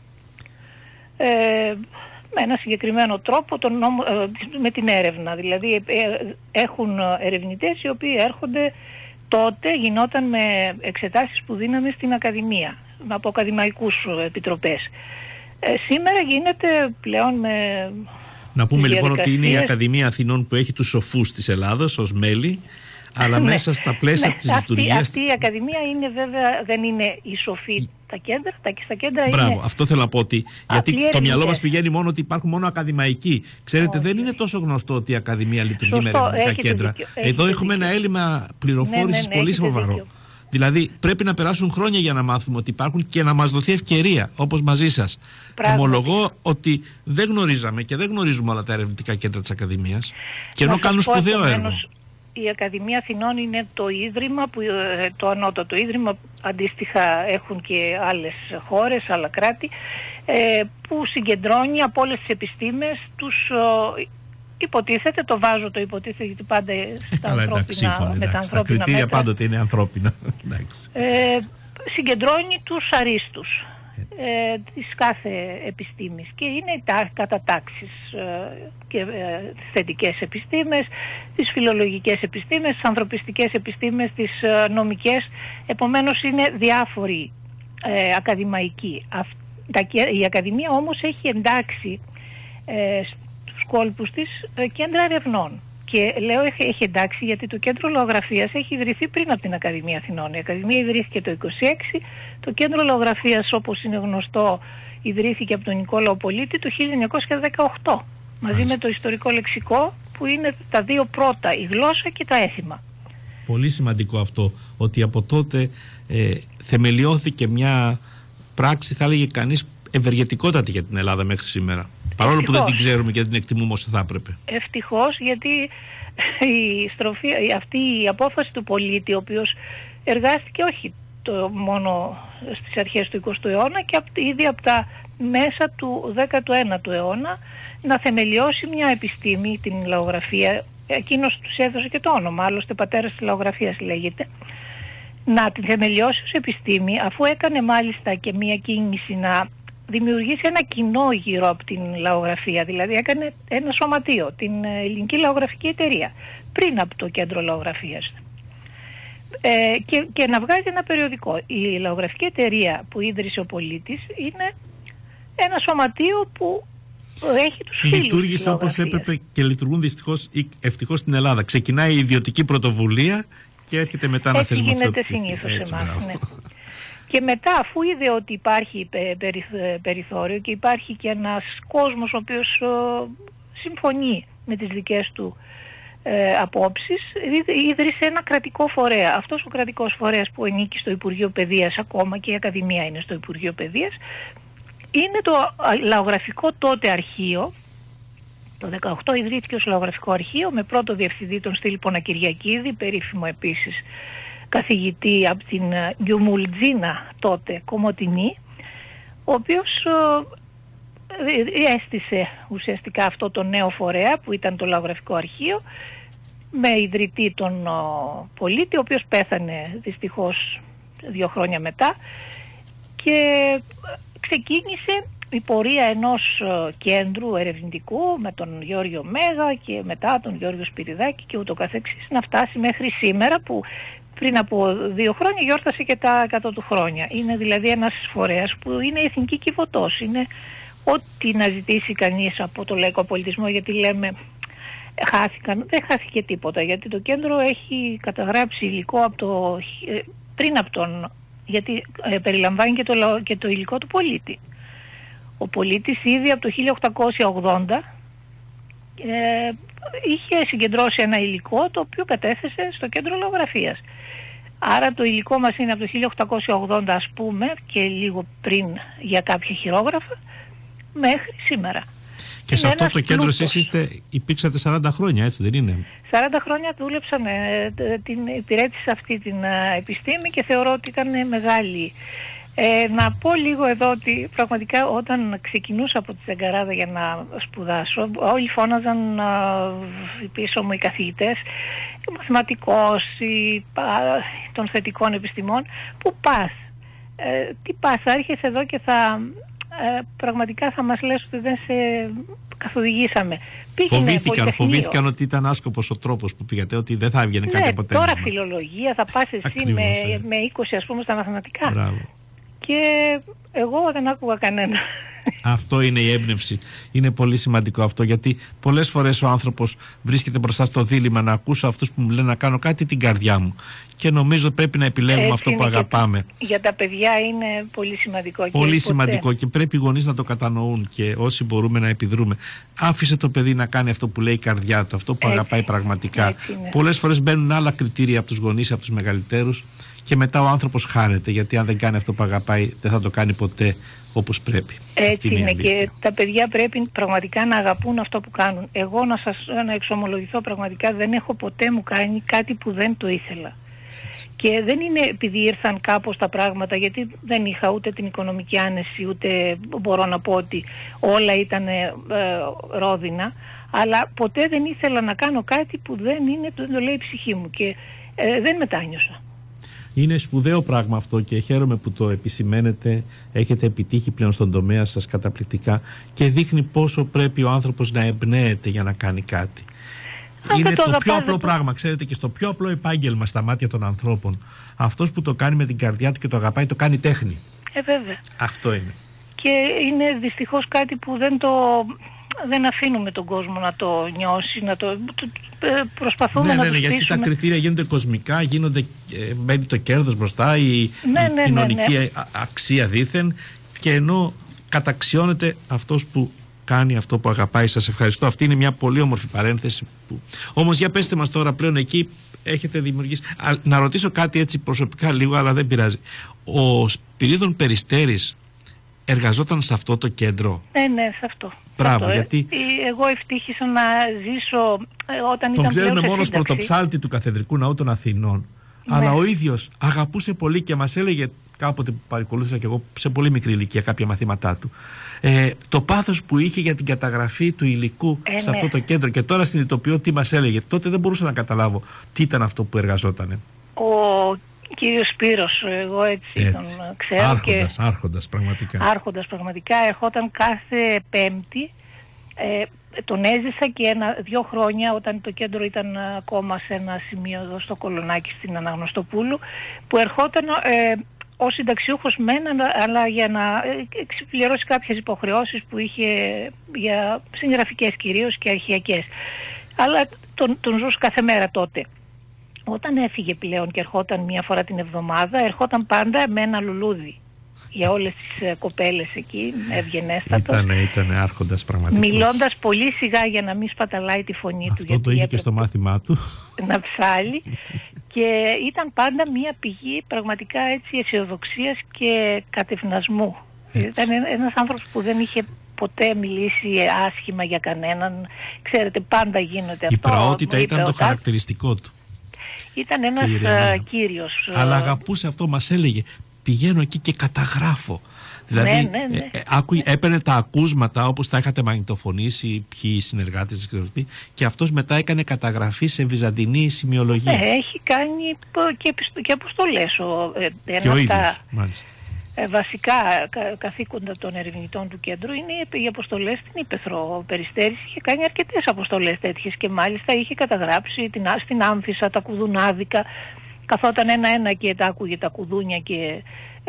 με ένα συγκεκριμένο τρόπο με την έρευνα. Δηλαδή έχουν ερευνητές οι οποίοι έρχονται, τότε γινόταν με εξετάσεις που δίναμε στην Ακαδημία, από ακαδημαϊκούς επιτροπές. Σήμερα γίνεται πλέον με... Να πούμε λοιπόν ότι είναι η Ακαδημία Αθηνών που έχει τους σοφούς της Ελλάδος ως μέλη, αλλά μέσα στα πλαίσια της λειτουργίας... Αυτή η Ακαδημία είναι βέβαια, δεν είναι η σοφή τα κέντρα, στα κέντρα. Μπράβο, είναι... αυτό θέλω να πω, ότι γιατί το μυαλό μας πηγαίνει μόνο ότι υπάρχουν μόνο ακαδημαϊκοί. Ξέρετε, δεν είναι τόσο γνωστό ότι η Ακαδημία λειτουργεί με ερευνητικά κέντρα. Εδώ έχουμε ένα έλλειμμα πληροφόρησης πολύ σοβαρό. Δηλαδή πρέπει να περάσουν χρόνια για να μάθουμε ότι υπάρχουν και να μας δοθεί ευκαιρία, όπως μαζί σας. Ομολογώ ότι δεν γνωρίζαμε και δεν γνωρίζουμε όλα τα ερευνητικά κέντρα της Ακαδημίας, και ενώ κάνουν σπουδαίο έργο. Η Ακαδημία Αθηνών είναι το ίδρυμα, το ανώτατο ίδρυμα, αντίστοιχα έχουν και άλλες χώρες, άλλα κράτη, που συγκεντρώνει από όλες τις επιστήμες τους, υποτίθεται, το βάζω το υποτίθεται γιατί πάντα στα ανθρώπινα, με τα ανθρώπινα κριτήρια μέτρα, πάντοτε είναι ανθρώπινα. συγκεντρώνει τους αρίστους της κάθε επιστήμης και είναι τα κατατάξεις και θετικές επιστήμες, τις φιλολογικές επιστήμες, τις ανθρωπιστικές επιστήμες, τις νομικές. Επομένως είναι διάφοροι ακαδημαϊκοί. Η Ακαδημία όμως έχει εντάξει στους κόλπους της κέντρα ερευνών. Και λέω έχει εντάξει, γιατί το Κέντρο Λογογραφίας έχει ιδρυθεί πριν από την Ακαδημία Αθηνών. Η Ακαδημία ιδρύθηκε το 1926, το Κέντρο Λογογραφίας, όπως είναι γνωστό, ιδρύθηκε από τον Νικόλαο Πολίτη το 1918, μαζί με το ιστορικό λεξικό, που είναι τα δύο πρώτα, η γλώσσα και τα έθιμα. Πολύ σημαντικό αυτό, ότι από τότε θεμελιώθηκε μια πράξη, θα έλεγε κανείς, ευεργετικότατη για την Ελλάδα μέχρι σήμερα. Παρόλο που δεν την ξέρουμε και δεν την εκτιμούμε όσο θα έπρεπε. Ευτυχώς, γιατί αυτή η απόφαση του πολίτη, ο οποίος εργάστηκε όχι μόνο στις αρχές του 20ου αιώνα και ήδη από τα μέσα του 19ου αιώνα, να θεμελιώσει μια επιστήμη, την λαογραφία. Εκείνος τους έδωσε και το όνομα, άλλωστε πατέρας της λαογραφίας λέγεται, να την θεμελιώσει ως επιστήμη, αφού έκανε μάλιστα και μια κίνηση να δημιουργήσει ένα κοινό γύρω από την λαογραφία, δηλαδή έκανε ένα σωματείο, την Ελληνική Λαογραφική Εταιρεία, πριν από το Κέντρο Λαογραφίας, και να βγάζει ένα περιοδικό. Η Λαογραφική Εταιρεία που ίδρυσε ο πολίτης είναι ένα σωματείο που έχει τους φίλους. Λειτουργήσε όπως έπρεπε και λειτουργούν δυστυχώς ή ευτυχώς στην Ελλάδα. Ξεκινάει η ιδιωτική πρωτοβουλία και έρχεται μετά να θεσμοθετεί. Έτσι γίνεται συνήθως σε εμάς. Ναι. Και μετά, αφού είδε ότι υπάρχει περιθώριο και υπάρχει και ένας κόσμος ο οποίος συμφωνεί με τις δικές του απόψεις, ίδρυσε ένα κρατικό φορέα. Αυτός ο κρατικός φορέας που ανήκει στο Υπουργείο Παιδείας, ακόμα και η Ακαδημία είναι στο Υπουργείο Παιδείας, είναι το λαογραφικό τότε αρχείο. Το 18 ιδρύθηκε ως λαογραφικό αρχείο με πρώτο διευθυντή τον Στήλιπονα Κυριακίδη, περίφημο επίσης καθηγητή από την Γιουμουλτζίνα τότε Κομοτηνή, ο οποίος έστησε ουσιαστικά αυτό το νέο φορέα που ήταν το λαογραφικό αρχείο, με ιδρυτή τον πολίτη, ο οποίος πέθανε δυστυχώς 2 χρόνια μετά, και ξεκίνησε η πορεία ενός κέντρου ερευνητικού με τον Γιώργιο Μέγα και μετά τον Γιώργιο Σπυριδάκη και ούτω καθεξής, να φτάσει μέχρι σήμερα, που πριν από 2 χρόνια γιόρτασε και τα 100 του χρόνια. Είναι δηλαδή ένας φορέας που είναι εθνική κυβωτός. Είναι ό,τι να ζητήσει κανείς από το λαϊκό πολιτισμό, γιατί λέμε δεν χάθηκε τίποτα, γιατί το κέντρο έχει καταγράψει υλικό από πριν από γιατί περιλαμβάνει και το υλικό του πολίτη. Ο πολίτης ήδη από το 1880 είχε συγκεντρώσει ένα υλικό το οποίο κατέθεσε στο Κέντρο Λαογραφίας. Άρα το υλικό μας είναι από το 1880, ας πούμε, και λίγο πριν για κάποια χειρόγραφα, μέχρι σήμερα. Και είναι σε αυτό το κέντρο εσείς υπήρξατε 40 χρόνια, έτσι δεν είναι? 40 χρόνια δούλεψα, υπηρέτησα αυτή την επιστήμη και θεωρώ ότι ήταν μεγάλη. Να πω λίγο εδώ ότι πραγματικά όταν ξεκινούσα από τη Ζεγκαράδα για να σπουδάσω, όλοι φώναζαν πίσω μου οι καθηγητές, ο μαθηματικός, των θετικών επιστημών, πού πας, τι πας, θα έρχεσαι εδώ και πραγματικά θα μας λες ότι δεν σε καθοδηγήσαμε. Φοβήθηκαν ότι ήταν άσκοπος ο τρόπος που πήγατε, ότι δεν θα έβγαινε κάτι αποτέλεσμα. Τώρα φιλολογία, θα πας εσύ με 20 ας πούμε στα μαθηματικά. Μπράβο. Και εγώ δεν άκουγα κανένα. Αυτό είναι η έμπνευση. Είναι πολύ σημαντικό αυτό, γιατί πολλές φορές ο άνθρωπος βρίσκεται μπροστά στο δίλημμα να ακούσω αυτούς που μου λένε να κάνω κάτι την καρδιά μου. Και νομίζω πρέπει να επιλέγουμε αυτό που αγαπάμε. Για τα παιδιά είναι πολύ σημαντικό. Πολύ σημαντικό και πρέπει οι γονείς να το κατανοούν και όσοι μπορούμε να επιδρούμε. Άφησε το παιδί να κάνει αυτό που λέει η καρδιά του, αυτό που αγαπάει πραγματικά. Πολλές φορές μπαίνουν άλλα κριτήρια από τους γονείς, από τους μεγαλύτερους. Και μετά ο άνθρωπος χάνεται, γιατί αν δεν κάνει αυτό που αγαπάει δεν θα το κάνει ποτέ όπως πρέπει. Έτσι είναι, και τα παιδιά πρέπει πραγματικά να αγαπούν αυτό που κάνουν. Εγώ να εξομολογηθώ, πραγματικά δεν έχω ποτέ μου κάνει κάτι που δεν το ήθελα. Έτσι. Και δεν είναι επειδή ήρθαν κάπως τα πράγματα, γιατί δεν είχα ούτε την οικονομική άνεση, ούτε μπορώ να πω ότι όλα ήταν ρόδινα, αλλά ποτέ δεν ήθελα να κάνω κάτι που δεν το λέει η ψυχή μου και δεν μετάνιωσα. Είναι σπουδαίο πράγμα αυτό και χαίρομαι που το επισημαίνετε. Έχετε επιτύχει πλέον στον τομέα σας καταπληκτικά και δείχνει πόσο πρέπει ο άνθρωπος να εμπνέεται για να κάνει κάτι. Είναι το πιο απλό πράγμα, ξέρετε, και στο πιο απλό επάγγελμα στα μάτια των ανθρώπων. Αυτός που το κάνει με την καρδιά του και το αγαπάει, το κάνει τέχνη. Βέβαια. Αυτό είναι. Και είναι δυστυχώς κάτι που δεν αφήνουμε τον κόσμο να το νιώσει, προσπαθούμε να το στήσουμε. Γιατί τα κριτήρια γίνονται κοσμικά, μπαίνει το κέρδος μπροστά, η κοινωνική αξία δήθεν, και ενώ καταξιώνεται αυτός που κάνει αυτό που αγαπάει. Σας ευχαριστώ. Αυτή είναι μια πολύ όμορφη παρένθεση. Όμως για πέστε μας τώρα, πλέον εκεί έχετε δημιουργήσει. Να ρωτήσω κάτι έτσι προσωπικά λίγο, αλλά δεν πειράζει. Ο Σπυρίδων Περιστέρης εργαζόταν σε αυτό το κέντρο? Ναι, σε αυτό. Μπράβο, γιατί εγώ ευτύχησα να ζήσω όταν τον ήταν ξέρουμε μόνο ως σύνταξη. πρωτοψάλτη του Καθεδρικού Ναού των Αθηνών. Αλλά ο ίδιος αγαπούσε πολύ και μας έλεγε κάποτε που παρακολούθησα και εγώ σε πολύ μικρή ηλικία κάποια μαθήματά του, το πάθος που είχε για την καταγραφή του υλικού σε αυτό το κέντρο. Και τώρα συνειδητοποιώ τι μας έλεγε. Τότε δεν μπορούσα να καταλάβω τι ήταν αυτό που εργαζότανε. Ο κύριος Σπύρος, εγώ έτσι τον ξέρω. Άρχοντας πραγματικά. Άρχοντας πραγματικά, ερχόταν κάθε Πέμπτη. Τον έζησα και 2 χρόνια όταν το κέντρο ήταν ακόμα σε ένα σημείο εδώ στο Κολονάκι στην Αναγνωστοπούλου, που ερχόταν ως συνταξιούχος μεν, αλλά για να εξυπηρώσει κάποιες υποχρεώσεις που είχε για συγγραφικές κυρίως και αρχαιακές. Αλλά τον ζούσε κάθε μέρα τότε. Όταν έφυγε πλέον και ερχόταν μία φορά την εβδομάδα, ερχόταν πάντα με ένα λουλούδι για όλες τις κοπέλες εκεί, ευγενέστατος. Ήτανε άρχοντας πραγματικός. Μιλώντας πολύ σιγά για να μην σπαταλάει τη φωνή του. Αυτό το είχε και στο μάθημά του. Να ψάλει. Και ήταν πάντα μία πηγή πραγματικά έτσι αισιοδοξίας και κατευνασμού. Ήταν ένας άνθρωπος που δεν είχε ποτέ μιλήσει άσχημα για κανέναν. Ξέρετε, πάντα γίνεται αυτό. Η πραότητα ήταν το χαρακτηριστικό του. Ήταν ένας κύριος. Αλλά αγαπούσε αυτό, μας έλεγε. Πηγαίνω εκεί και καταγράφω. Δηλαδή έπαιρνε τα ακούσματα όπως τα είχατε μαγνητοφωνήσει ποιοι συνεργάτες και αυτός μετά έκανε καταγραφή σε βυζαντινή σημειολογία. Έχει κάνει και αποστολές. Και ο ίδιος, μάλιστα. Βασικά καθήκοντα των ερευνητών του κέντρου είναι οι αποστολές στην Ήπεθρο. Ο Περιστέρης είχε κάνει αρκετές αποστολές τέτοιες και μάλιστα είχε καταγράψει στην Άμφισσα, τα κουδουνάδικα. Καθόταν ένα-ένα και τα άκουγε τα κουδούνια και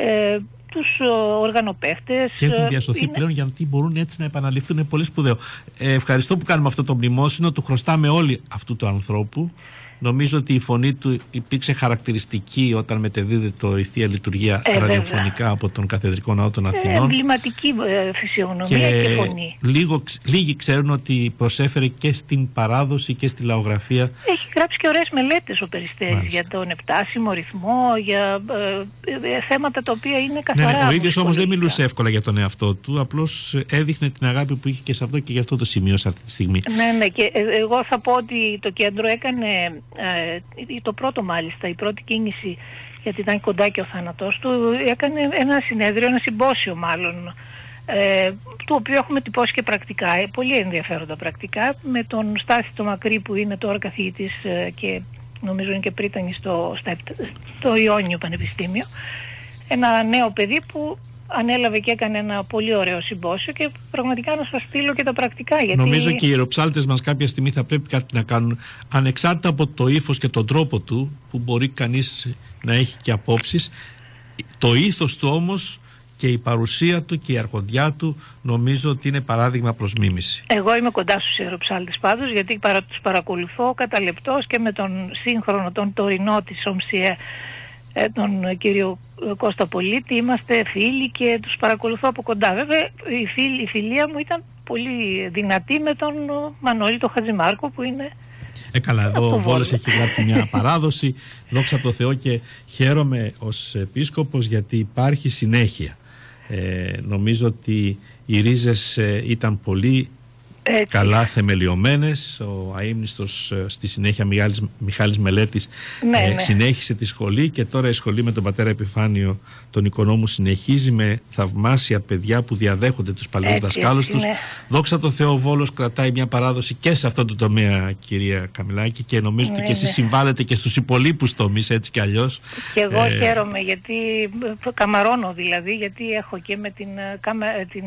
τους οργανοπαίχτες. Και έχουν διασωθεί πλέον γιατί μπορούν έτσι να επαναληφθούν. Είναι πολύ σπουδαίο. Ευχαριστώ που κάνουμε αυτό το μνημόσυνο. Του χρωστάμε όλοι αυτού του ανθρώπου. Νομίζω ότι η φωνή του υπήρξε χαρακτηριστική όταν μετεδίδεται η Θεία Λειτουργία ραδιοφωνικά από τον Καθεδρικό Ναό των Αθηνών. Εμβληματική φυσιογνωμία και φωνή. Λίγοι ξέρουν ότι προσέφερε και στην παράδοση και στη λαογραφία. Έχει γράψει και ωραίες μελέτες ο Περιστέρης για τον επτάσιμο ρυθμό, για θέματα τα οποία είναι καθαρά. Ο ίδιος όμως δεν μιλούσε εύκολα για τον εαυτό του, απλώς έδειχνε την αγάπη που είχε και σε αυτό και γι' αυτό το σημείωσα αυτή τη στιγμή. Ναι, και εγώ θα πω ότι το κέντρο έκανε το πρώτο μάλιστα, η πρώτη κίνηση, γιατί ήταν κοντά και ο θάνατός του, έκανε ένα συνέδριο, ένα συμπόσιο μάλλον, του οποίου έχουμε τυπώσει και πρακτικά, πολύ ενδιαφέροντα πρακτικά, με τον Στάση το Μακρύ που είναι τώρα καθηγητής και νομίζω είναι και πρίτανη στο Ιόνιο Πανεπιστήμιο, ένα νέο παιδί που ανέλαβε και έκανε ένα πολύ ωραίο συμπόσιο και πραγματικά να σας στείλω και τα πρακτικά. Γιατί νομίζω και οι ιεροψάλτες μας κάποια στιγμή θα πρέπει κάτι να κάνουν, ανεξάρτητα από το ύφος και τον τρόπο του, που μπορεί κανείς να έχει και απόψεις, το ήθος του όμως και η παρουσία του και η αρχοντιά του νομίζω ότι είναι παράδειγμα προς μίμηση. Εγώ είμαι κοντά στους ιεροψάλτες πάντως, γιατί τους παρακολουθώ κατά λεπτός και με τον σύγχρονο, τον τωρινό της ΟΜΣΙΕ, τον κύριο Κώστα Πολίτη, είμαστε φίλοι και τους παρακολουθώ από κοντά. Βέβαια η φιλία μου ήταν πολύ δυνατή με τον Μανώλη τον Χατζημάρκο που είναι καλά, εδώ ο Βόλος έχει γράψει μια παράδοση, δόξα τω Θεώ, και χαίρομαι ως επίσκοπος γιατί υπάρχει συνέχεια. Νομίζω ότι οι ρίζες ήταν πολύ καλά θεμελιωμένες. Ο αείμνηστος στη συνέχεια Μιχάλης Μελέτης συνέχισε τη σχολή και τώρα η σχολή με τον πατέρα Επιφάνιο τον οικονόμου συνεχίζει με θαυμάσια παιδιά που διαδέχονται τους παλαιούς δασκάλους τους. Δόξα τω Θεώ, ο Βόλος κρατάει μια παράδοση και σε αυτό το τομέα, κυρία Καμιλάκη, και νομίζω ότι και εσείς συμβάλλετε και στους υπολείπους τομείς έτσι κι αλλιώς. Και εγώ χαίρομαι γιατί καμαρώνω δηλαδή, γιατί έχω και με την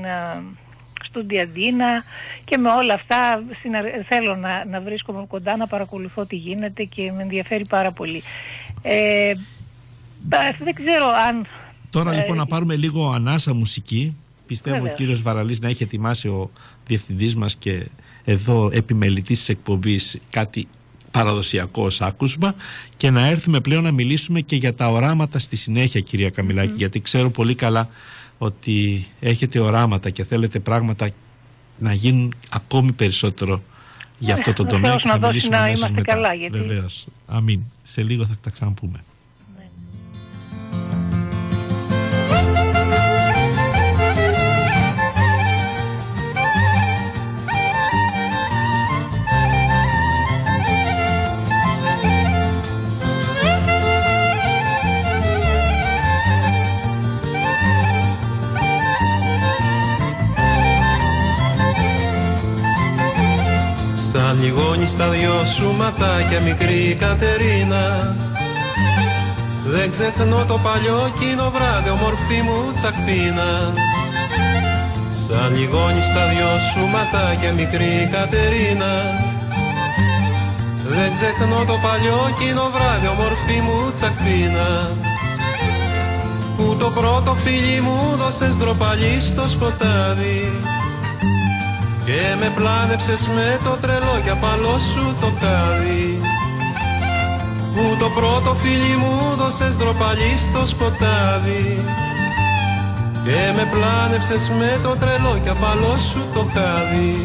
Στουντιαντίνα και με όλα αυτά θέλω να βρίσκομαι κοντά, να παρακολουθώ τι γίνεται και με ενδιαφέρει πάρα πολύ. Δεν ξέρω αν... Τώρα λοιπόν να πάρουμε λίγο ανάσα μουσική πιστεύω ο κύριος Βαραλής να έχει ετοιμάσει ο διευθυντής μας και εδώ επιμελητής της εκπομπής κάτι παραδοσιακό ως άκουσμα, και να έρθουμε πλέον να μιλήσουμε και για τα οράματα στη συνέχεια, κυρία Καμιλάκη, γιατί ξέρω πολύ καλά ότι έχετε οράματα και θέλετε πράγματα να γίνουν ακόμη περισσότερο για αυτό το τομέα, και θα μιλήσουμε αμέσως μετά. Καλά, γιατί... Βεβαίως. Αμήν. Σε λίγο θα τα ξαναπούμε. Σαν λιγόνι στα δυο σου ματάκια, μικρή Κατερίνα, δεν ξεχνώ το παλιό κοινό βράδυ, ομορφή μου τσακπίνα. Σαν λιγόνι στα δυο σου ματάκια, μικρή Κατερίνα, δεν ξεχνώ το παλιό κοινό βράδυ, ομορφή μου τσακπίνα, που το πρώτο φίλι μου δώσες ντροπαλί στο σκοτάδι και με πλάνεψες με το τρελό για παλό σου το χάδι. Που το πρώτο φίλι μου δώσες ντροπαλί στο σκοτάδι και με πλάνεψες με το τρελό για παλό σου το χάδι.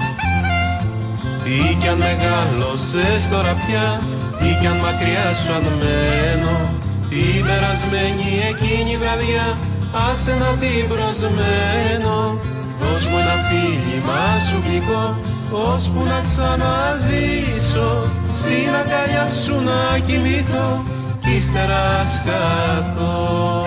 Τι κι αν μεγάλωσες τώρα πια, τι κι αν μακριά σου αν μένω, την περασμένη εκείνη βραδιά άσε να την προσμένω. Δώσ' μου ένα φίλημα σου γλυκό, ώσπου να ξαναζήσω, στην αγκαλιά σου να κοιμηθώ κι ύστερα σκαθώ.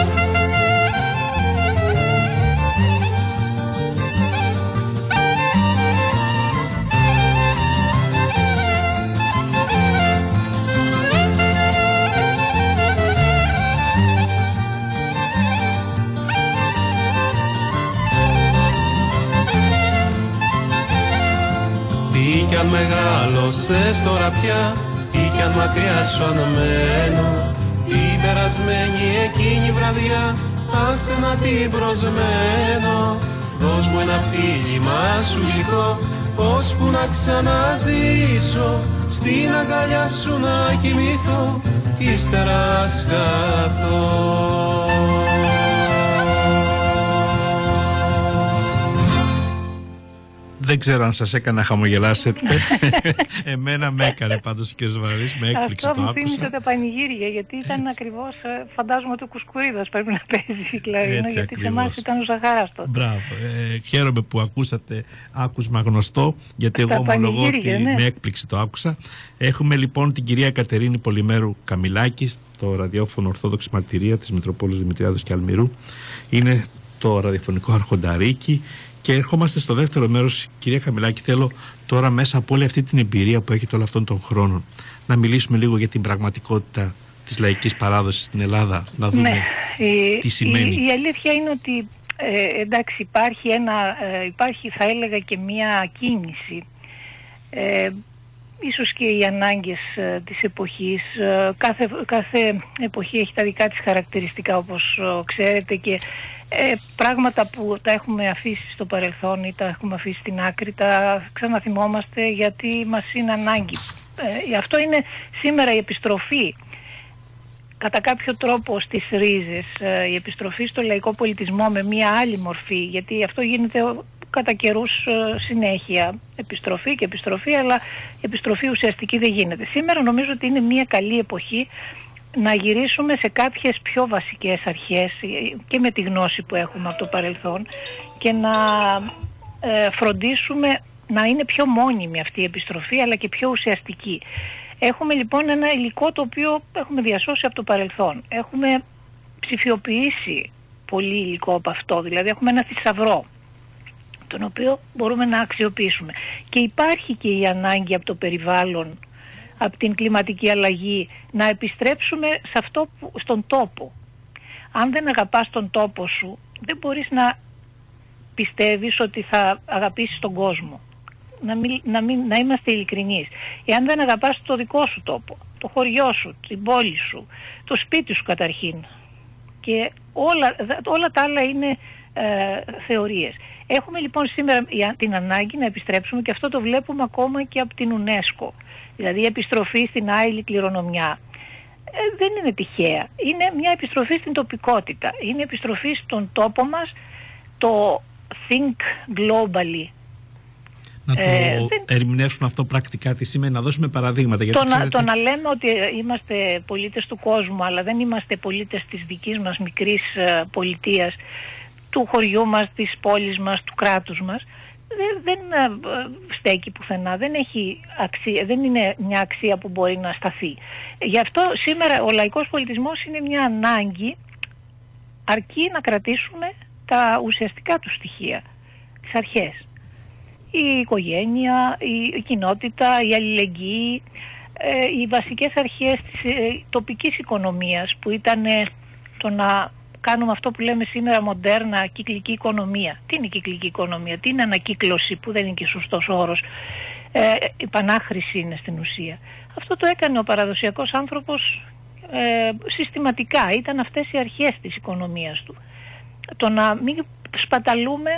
Τι κι αν μεγάλωσες τώρα πια, τι κι αν μακριά σου αναμένω, η περασμένη εκείνη βραδιά άσε να την προσμένω. Δώσ' μου ένα φίλημα σου γλυκό, ώσπου να ξαναζήσω, στην αγκαλιά σου να κοιμηθώ κι ύστερα σκαθώ. Δεν ξέρω αν σας έκανα να χαμογελάσετε. Εμένα με έκανε πάντως ο κ. Βαραλής, με έκπληξε, αυτό το μου θύμισε άκουσα. τα πανηγύρια, γιατί ήταν ακριβώς, φαντάζομαι, το Κουσκουρίδας πρέπει να παίζει κλαρίνο, γιατί σε εμάς ήταν ο Ζαχαράς τότε. Μπράβο. Χαίρομαι που ακούσατε άκουσμα γνωστό, γιατί εγώ ομολογώ ότι ναι, με έκπληξε το άκουσα. Έχουμε λοιπόν την κυρία Κατερίνη Πολυμέρου Καμιλάκη, στο ραδιόφωνο Ορθόδοξη Μαρτυρία της Μητροπόλεως Δημητριάδος και Αλμυρού. Είναι το ραδιοφωνικό αρχονταρίκι. Και ερχόμαστε στο δεύτερο μέρος, κυρία Καμιλάκη. Θέλω τώρα, μέσα από όλη αυτή την εμπειρία που έχετε όλων αυτών των χρόνων, να μιλήσουμε λίγο για την πραγματικότητα της λαϊκής παράδοσης στην Ελλάδα, να δούμε τι σημαίνει. Η αλήθεια είναι ότι εντάξει, υπάρχει θα έλεγα και μια κίνηση. Ίσως και οι ανάγκες της εποχής, κάθε εποχή έχει τα δικά της χαρακτηριστικά, όπως ξέρετε, και πράγματα που τα έχουμε αφήσει στο παρελθόν ή τα έχουμε αφήσει στην άκρη, τα ξαναθυμόμαστε γιατί μας είναι ανάγκη. Αυτό είναι σήμερα η επιστροφή κατά κάποιο τρόπο στις ρίζες, η επιστροφή στο λαϊκό πολιτισμό με μια άλλη μορφή, γιατί αυτό γίνεται κατά καιρούς συνέχεια, επιστροφή, αλλά επιστροφή ουσιαστική δεν γίνεται. Σήμερα νομίζω ότι είναι μια καλή εποχή να γυρίσουμε σε κάποιες πιο βασικές αρχές και με τη γνώση που έχουμε από το παρελθόν και να φροντίσουμε να είναι πιο μόνιμη αυτή η επιστροφή, αλλά και πιο ουσιαστική. Έχουμε λοιπόν ένα υλικό το οποίο έχουμε διασώσει από το παρελθόν. Έχουμε ψηφιοποιήσει πολύ υλικό από αυτό, δηλαδή έχουμε ένα θησαυρό τον οποίο μπορούμε να αξιοποιήσουμε. Και υπάρχει και η ανάγκη από το περιβάλλον, από την κλιματική αλλαγή, να επιστρέψουμε σε αυτό στον τόπο. Αν δεν αγαπάς τον τόπο σου, δεν μπορείς να πιστεύεις ότι θα αγαπήσεις τον κόσμο. Να είμαστε ειλικρινείς. Εάν δεν αγαπάς το δικό σου τόπο, το χωριό σου, την πόλη σου, το σπίτι σου καταρχήν, και όλα τα άλλα είναι θεωρίες. Έχουμε λοιπόν σήμερα την ανάγκη να επιστρέψουμε, και αυτό το βλέπουμε ακόμα και από την UNESCO. Δηλαδή η επιστροφή στην άειλη κληρονομιά δεν είναι τυχαία. Είναι μια επιστροφή στην τοπικότητα. Είναι επιστροφή στον τόπο μας, το think globally. Να το ερμηνεύσουν αυτό πρακτικά τι σημαίνει, να δώσουμε παραδείγματα. Γιατί το να λέμε ότι είμαστε πολίτες του κόσμου, αλλά δεν είμαστε πολίτες της δικής μας μικρής πολιτείας, του χωριού μας, της πόλης μας, του κράτους μας, δεν στέκει πουθενά, δεν έχει αξία, δεν είναι μια αξία που μπορεί να σταθεί. Γι' αυτό σήμερα ο λαϊκός πολιτισμός είναι μια ανάγκη, αρκεί να κρατήσουμε τα ουσιαστικά του στοιχεία, τις αρχές. Η οικογένεια, η κοινότητα, η αλληλεγγύη, οι βασικές αρχές της τοπικής οικονομίας, που ήταν το να κάνουμε αυτό που λέμε σήμερα μοντέρνα κυκλική οικονομία. Τι είναι η κυκλική οικονομία, τι είναι ανακύκλωση, που δεν είναι και σωστός όρος, η πανάχρηση είναι στην ουσία. Αυτό το έκανε ο παραδοσιακός άνθρωπος συστηματικά, ήταν αυτές οι αρχές της οικονομίας του. Το να μην σπαταλούμε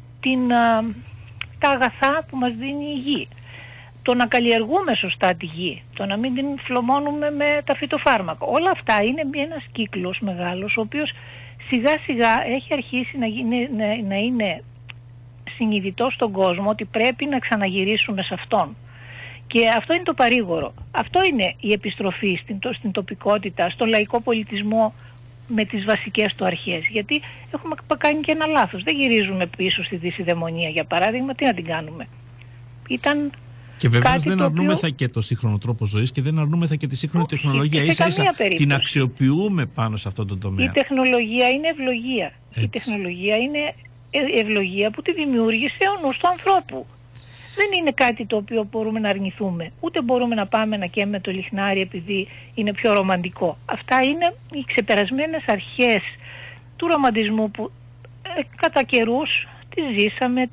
τα αγαθά που μας δίνει η γη. Το να καλλιεργούμε σωστά τη γη. Το να μην την φλωμώνουμε με τα φυτοφάρμακα. Όλα αυτά είναι ένας κύκλος μεγάλος, ο οποίος σιγά σιγά έχει αρχίσει να είναι συνειδητό στον κόσμο ότι πρέπει να ξαναγυρίσουμε σε αυτόν. Και αυτό είναι το παρήγορο. Αυτό είναι η επιστροφή στην τοπικότητα, στο λαϊκό πολιτισμό, με τις βασικές του αρχές. Γιατί έχουμε κάνει και ένα λάθος. Δεν γυρίζουμε πίσω στη Δυσιδαιμονία, για παράδειγμα. Τι να την κάνουμε. Ήταν και βεβαίως δεν αρνούμεθα και το σύγχρονο τρόπο ζωής και δεν αρνούμεθα και τη σύγχρονη τεχνολογία. Ίσα-ίσα την αξιοποιούμε πάνω σε αυτό το τομέα. Η τεχνολογία είναι ευλογία. Έτσι. Η τεχνολογία είναι ευλογία που τη δημιούργησε ο νους του ανθρώπου. Δεν είναι κάτι το οποίο μπορούμε να αρνηθούμε. Ούτε μπορούμε να πάμε να καίμε το λιχνάρι επειδή είναι πιο ρομαντικό. Αυτά είναι οι ξεπερασμένες αρχές του ρομαντισμού που κατά καιρούς τις ζήσαμε,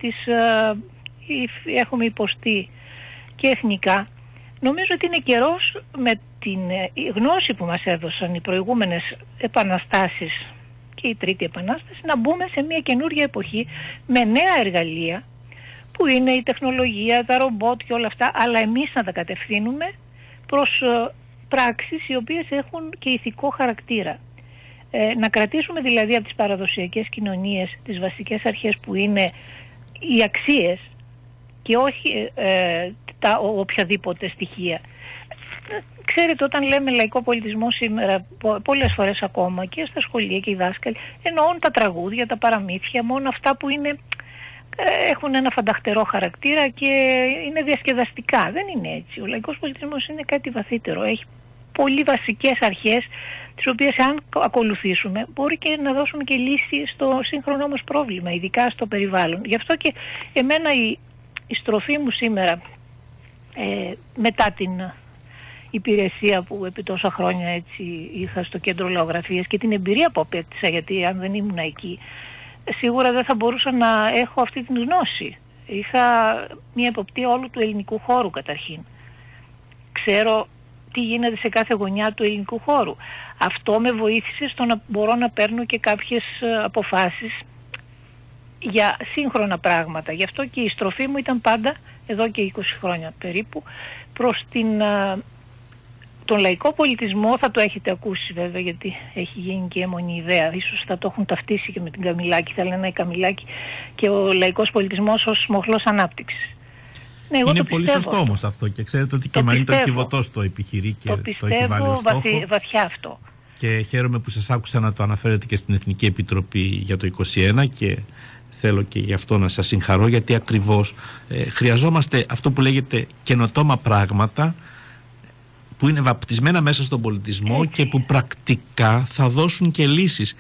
έχουμε υποστεί και εθνικά. Νομίζω ότι είναι καιρός, με την γνώση που μας έδωσαν οι προηγούμενες επαναστάσεις και η Τρίτη Επανάσταση, να μπούμε σε μια καινούργια εποχή με νέα εργαλεία, που είναι η τεχνολογία, τα ρομπότ και όλα αυτά, αλλά εμείς να τα κατευθύνουμε προς πράξεις οι οποίες έχουν και ηθικό χαρακτήρα. Να κρατήσουμε δηλαδή από τις παραδοσιακές κοινωνίες τις βασικές αρχές που είναι οι αξίες και όχι τα οποιαδήποτε στοιχεία. Ξέρετε, όταν λέμε λαϊκό πολιτισμό σήμερα, πολλές φορές ακόμα και στα σχολεία και οι δάσκαλοι εννοούν τα τραγούδια, τα παραμύθια, μόνο αυτά που έχουν ένα φανταχτερό χαρακτήρα και είναι διασκεδαστικά. Δεν είναι έτσι. Ο λαϊκός πολιτισμός είναι κάτι βαθύτερο. Έχει πολύ βασικές αρχές, τις οποίες αν ακολουθήσουμε μπορεί και να δώσουμε και λύση στο σύγχρονο όμως πρόβλημα, ειδικά στο περιβάλλον. Γι' αυτό και εμένα η στροφή μου σήμερα, μετά την υπηρεσία που επί τόσα χρόνια έτσι είχα στο κέντρο λαογραφίας και την εμπειρία που απέκτησα, γιατί αν δεν ήμουν εκεί σίγουρα δεν θα μπορούσα να έχω αυτή την γνώση. Είχα μια εποπτεία όλου του ελληνικού χώρου καταρχήν. Ξέρω τι γίνεται σε κάθε γωνιά του ελληνικού χώρου. Αυτό με βοήθησε στο να μπορώ να παίρνω και κάποιες αποφάσεις για σύγχρονα πράγματα. Γι' αυτό και η στροφή μου ήταν πάντα, εδώ και 20 χρόνια περίπου, προς τον λαϊκό πολιτισμό. Θα το έχετε ακούσει βέβαια, γιατί έχει γίνει και έμμονη ιδέα. Ίσως θα το έχουν ταυτίσει και με την Καμιλάκη. Θα λένε η Καμιλάκη και ο λαϊκός πολιτισμός ως μοχλός ανάπτυξης. Ναι, είναι πολύ σωστό όμως αυτό, και ξέρετε ότι και η Μανίτα Κιβωτός το επιχειρεί και το έχει βάλει ως στόχο. Βαθιά αυτό. Και χαίρομαι που σας άκουσα να το αναφέρετε και στην Εθνική Επιτροπή για το 2021 και θέλω και γι' αυτό να σας συγχαρώ, γιατί ακριβώς χρειαζόμαστε αυτό που λέγεται καινοτόμα πράγματα που είναι βαπτισμένα μέσα στον πολιτισμό και που πρακτικά θα δώσουν και λύσεις.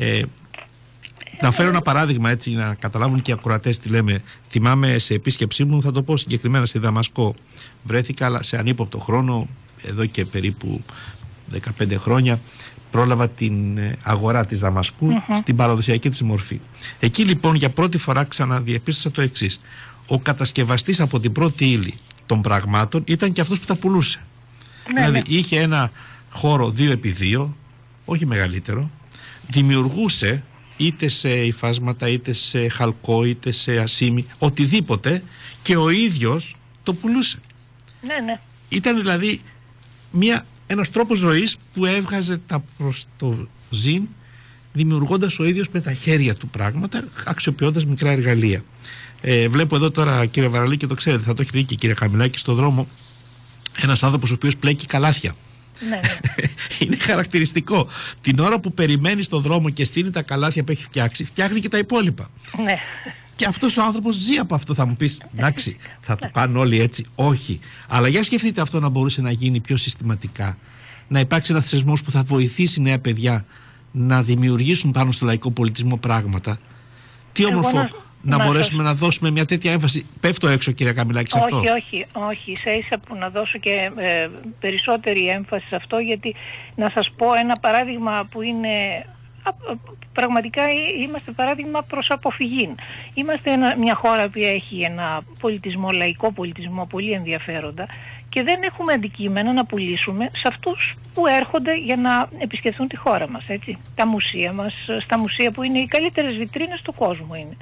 Να φέρω ένα παράδειγμα έτσι να καταλάβουν και οι ακροατές τι λέμε. Θυμάμαι σε επίσκεψή μου, θα το πω συγκεκριμένα, στη Δαμασκό. Βρέθηκα, αλλά σε ανύποπτο χρόνο, εδώ και περίπου 15 χρόνια, πρόλαβα την αγορά της Δαμασκού στην παραδοσιακή της μορφή. Εκεί λοιπόν για πρώτη φορά ξαναδιαπίστωσα το εξής. Ο κατασκευαστής από την πρώτη ύλη των πραγμάτων ήταν και αυτός που τα πουλούσε. Δηλαδή είχε ένα χώρο 2x2, όχι μεγαλύτερο, δημιουργούσε είτε σε υφάσματα, είτε σε χαλκό, είτε σε ασίμι, οτιδήποτε, και ο ίδιος το πουλούσε. Ναι. Ήταν δηλαδή ένας τρόπος ζωής που έβγαζε τα προς το ζήν, δημιουργώντας ο ίδιος με τα χέρια του πράγματα, αξιοποιώντας μικρά εργαλεία. Βλέπω εδώ τώρα, κύριε Βαραλή, και το ξέρετε, θα το έχετε δει και κύριε Χαμηλάκη, στον δρόμο ένας άνθρωπος ο οποίος πλέκει καλάθια. Ναι. Είναι χαρακτηριστικό. Την ώρα που περιμένει στον δρόμο και στείνει τα καλάθια που έχει φτιάξει, φτιάχνει και τα υπόλοιπα. Ναι. Και αυτός ο άνθρωπος ζει από αυτό. Θα μου πεις, εντάξει, θα το κάνουν όλοι έτσι? Όχι. Αλλά για σκεφτείτε αυτό να μπορούσε να γίνει πιο συστηματικά. Να υπάρξει ένας θεσμός που θα βοηθήσει νέα παιδιά να δημιουργήσουν πάνω στο λαϊκό πολιτισμό πράγματα. Τι όμορφο να μπορέσουμε να δώσουμε μια τέτοια έμφαση. Πέφτω έξω, κύριε Καμιλάκη, σε αυτό? Όχι. Ίσα που να δώσω και περισσότερη έμφαση σε αυτό, γιατί να σας πω ένα παράδειγμα που είναι... Πραγματικά είμαστε παράδειγμα προς αποφυγή. Είμαστε μια χώρα που έχει ένα πολιτισμό, λαϊκό πολιτισμό, πολύ ενδιαφέροντα, και δεν έχουμε αντικείμενα να πουλήσουμε σε αυτούς που έρχονται για να επισκεφθούν τη χώρα μας, έτσι. Τα μουσεία μας, στα μουσεία που είναι οι καλύτερες βιτρίνες του κόσμου είναι.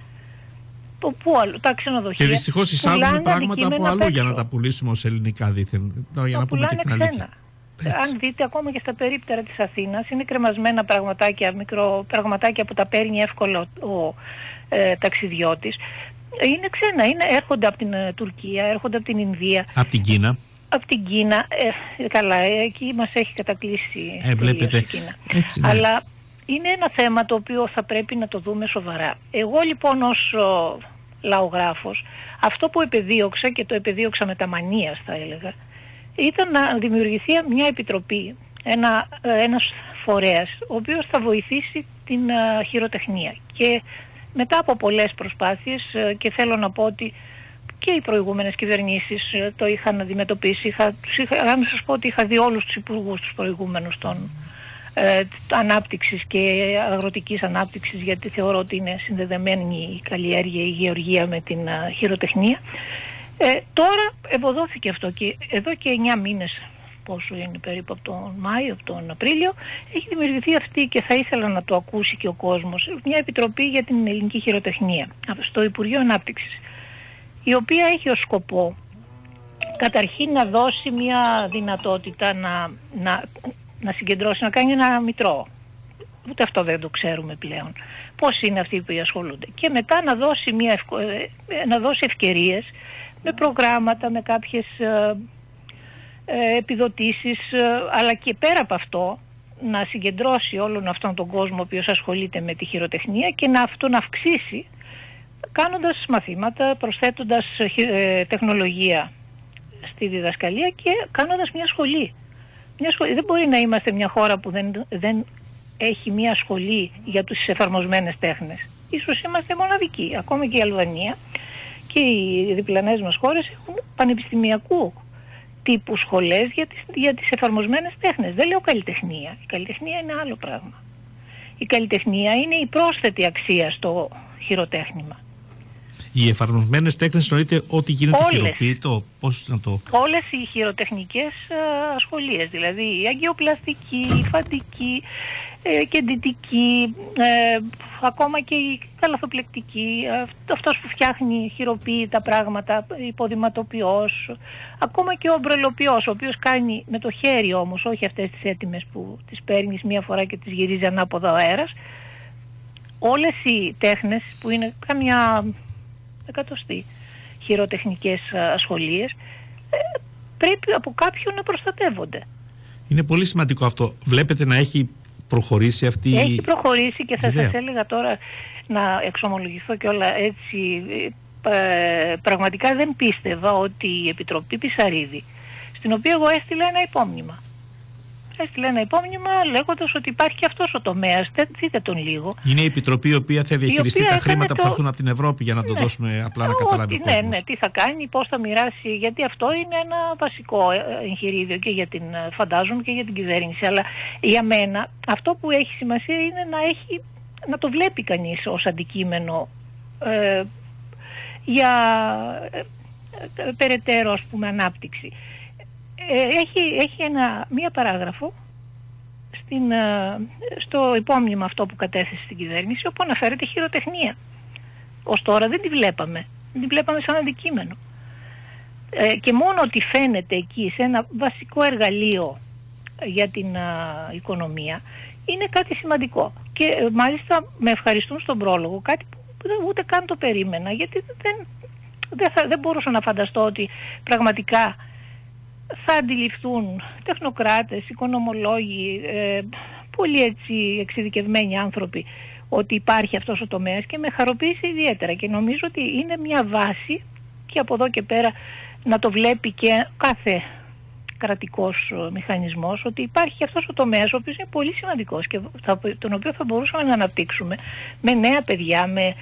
Τα ξενοδοχεία. Και δυστυχώς εισάγουμε πράγματα από αλλού για να τα πουλήσουμε ως ελληνικά δίθεν. Για να πούμε και την αλήθεια. Αν δείτε, ακόμα και στα περίπτερα της Αθήνας είναι κρεμασμένα πραγματάκια, πραγματάκια που τα παίρνει εύκολα ο ταξιδιώτης. Είναι ξένα, έρχονται από την Τουρκία, έρχονται από την Ινδία. Από την Κίνα. Από την Κίνα, καλά, εκεί μας έχει κατακλείσει βλέπετε. Η Κίνα. Έτσι, ναι. Αλλά είναι ένα θέμα το οποίο θα πρέπει να το δούμε σοβαρά. Εγώ λοιπόν ως λαογράφος, αυτό που επεδίωξα, και το επεδίωξα με τα μανίας θα έλεγα, ήταν να δημιουργηθεί μια επιτροπή, ένας φορέας, ο οποίος θα βοηθήσει την χειροτεχνία. Και μετά από πολλές προσπάθειες, και θέλω να πω ότι και οι προηγούμενες κυβερνήσεις το είχαν αντιμετωπίσει, αν σας πω ότι είχα δει όλους τους υπουργούς τους προηγούμενους των ανάπτυξης και αγροτικής ανάπτυξης, γιατί θεωρώ ότι είναι συνδεδεμένη η καλλιέργεια, η γεωργία με την χειροτεχνία. Τώρα ευωδόθηκε αυτό και εδώ και 9 μήνες, πόσο είναι περίπου, από τον Μάιο, από τον Απρίλιο, έχει δημιουργηθεί αυτή, και θα ήθελα να το ακούσει και ο κόσμος, μια επιτροπή για την ελληνική χειροτεχνία στο Υπουργείο Ανάπτυξης, η οποία έχει ως σκοπό καταρχήν να δώσει μια δυνατότητα να συγκεντρώσει, να κάνει ένα μητρό. Ούτε αυτό δεν το ξέρουμε πλέον. Πώς είναι αυτοί που ασχολούνται. Και μετά να δώσει ευκαιρίες με προγράμματα, με κάποιες επιδοτήσεις, αλλά και πέρα από αυτό να συγκεντρώσει όλον αυτόν τον κόσμο ο οποίος ασχολείται με τη χειροτεχνία και να αυξήσει, κάνοντας μαθήματα, προσθέτοντας τεχνολογία στη διδασκαλία και κάνοντας μια σχολή. Δεν μπορεί να είμαστε μια χώρα που δεν έχει μια σχολή για τις εφαρμοσμένες τέχνες. Ίσως είμαστε μοναδικοί. Ακόμα και η Αλβανία και οι διπλανές μας χώρες έχουν πανεπιστημιακού τύπου σχολές για τις εφαρμοσμένες τέχνες. Δεν λέω καλλιτεχνία. Η καλλιτεχνία είναι άλλο πράγμα. Η καλλιτεχνία είναι η πρόσθετη αξία στο χειροτέχνημα. Οι εφαρμοσμένες τέχνες εννοείται ότι γίνεται χειροποίητο, πώς να το... Όλες οι χειροτεχνικές ασχολίες, δηλαδή η αγκιοπλαστική, η φαντική, κεντητική, ακόμα και η καλαθοπλεκτική, αυτός που φτιάχνει χειροποίητα πράγματα, υποδηματοποιός, ακόμα και ο ομπρελοποιός, ο οποίος κάνει με το χέρι όμως, όχι αυτές τις έτοιμες που τις παίρνεις μία φορά και τις γυρίζει ανάποδα ο αέρας. Όλες οι τέχνες που είναι καμιά εκατοστή χειροτεχνικές ασχολίες πρέπει από κάποιον να προστατεύονται. Είναι πολύ σημαντικό αυτό. Βλέπετε να έχει προχωρήσει αυτή... Έχει προχωρήσει και θα σας έλεγα τώρα να εξομολογηθώ και όλα έτσι. Πραγματικά δεν πίστευα ότι η Επιτροπή Πισαρίδη, στην οποία εγώ έστειλα ένα υπόμνημα, λέγοντας ότι υπάρχει και αυτός ο τομέας, δείτε τον λίγο. Είναι η Επιτροπή η οποία θα διαχειριστεί τα χρήματα που θα έρθουν από την Ευρώπη, για να το δώσουμε απλά να καταλάβει ο κόσμος. Ναι, τι θα κάνει, πώς θα μοιράσει, γιατί αυτό είναι ένα βασικό εγχειρίδιο και για την, φαντάζομαι, και για την κυβέρνηση. Αλλά για μένα αυτό που έχει σημασία είναι να το βλέπει κανείς ως αντικείμενο για περαιτέρω, ας πούμε, ανάπτυξη. Έχει μία παράγραφο στο υπόμνημα αυτό που κατέθεσε στην κυβέρνηση, όπου αναφέρεται χειροτεχνία. Ως τώρα δεν τη βλέπαμε. Δεν τη βλέπαμε σαν αντικείμενο. Και μόνο ότι φαίνεται εκεί σε ένα βασικό εργαλείο για την οικονομία είναι κάτι σημαντικό. Και μάλιστα με ευχαριστούν στον πρόλογο, κάτι που ούτε καν το περίμενα, γιατί δεν μπορούσα να φανταστώ ότι πραγματικά θα αντιληφθούν τεχνοκράτες, οικονομολόγοι, πολύ έτσι εξειδικευμένοι άνθρωποι, ότι υπάρχει αυτός ο τομέας, και με χαροποίησε ιδιαίτερα και νομίζω ότι είναι μια βάση, και από εδώ και πέρα να το βλέπει και κάθε κρατικός μηχανισμός, ότι υπάρχει αυτός ο τομέας ο οποίος είναι πολύ σημαντικός και τον οποίο θα μπορούσαμε να αναπτύξουμε με νέα παιδιά, με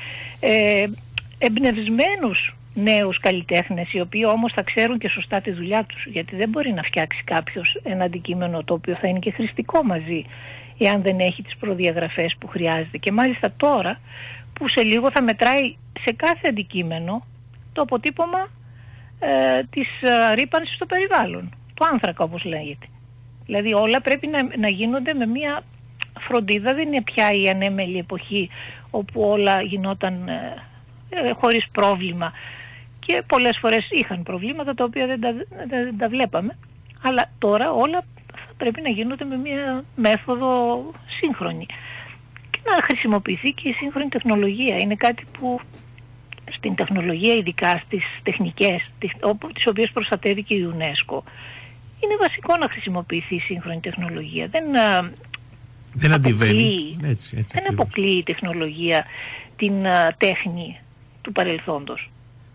εμπνευσμένους νέους καλλιτέχνες, οι οποίοι όμως θα ξέρουν και σωστά τη δουλειά τους, γιατί δεν μπορεί να φτιάξει κάποιος ένα αντικείμενο το οποίο θα είναι και χρηστικό μαζί, εάν δεν έχει τις προδιαγραφές που χρειάζεται. Και μάλιστα τώρα που σε λίγο θα μετράει σε κάθε αντικείμενο το αποτύπωμα της ρύπανσης στο περιβάλλον, το άνθρακα όπως λέγεται. Δηλαδή όλα πρέπει να γίνονται με μια φροντίδα. Δεν είναι πια η ανέμελη εποχή όπου όλα γινόταν χωρίς πρόβλημα, και πολλές φορές είχαν προβλήματα τα οποία δεν τα βλέπαμε, αλλά τώρα όλα πρέπει να γίνονται με μια μέθοδο σύγχρονη και να χρησιμοποιηθεί και η σύγχρονη τεχνολογία. Είναι κάτι που στην τεχνολογία, ειδικά στις τεχνικές, τις οποίες προστατεύει και η UNESCO, είναι βασικό να χρησιμοποιηθεί η σύγχρονη τεχνολογία. Δεν αντιβαίνει. Δεν αποκλείει η τεχνολογία την τέχνη του παρελθόντος.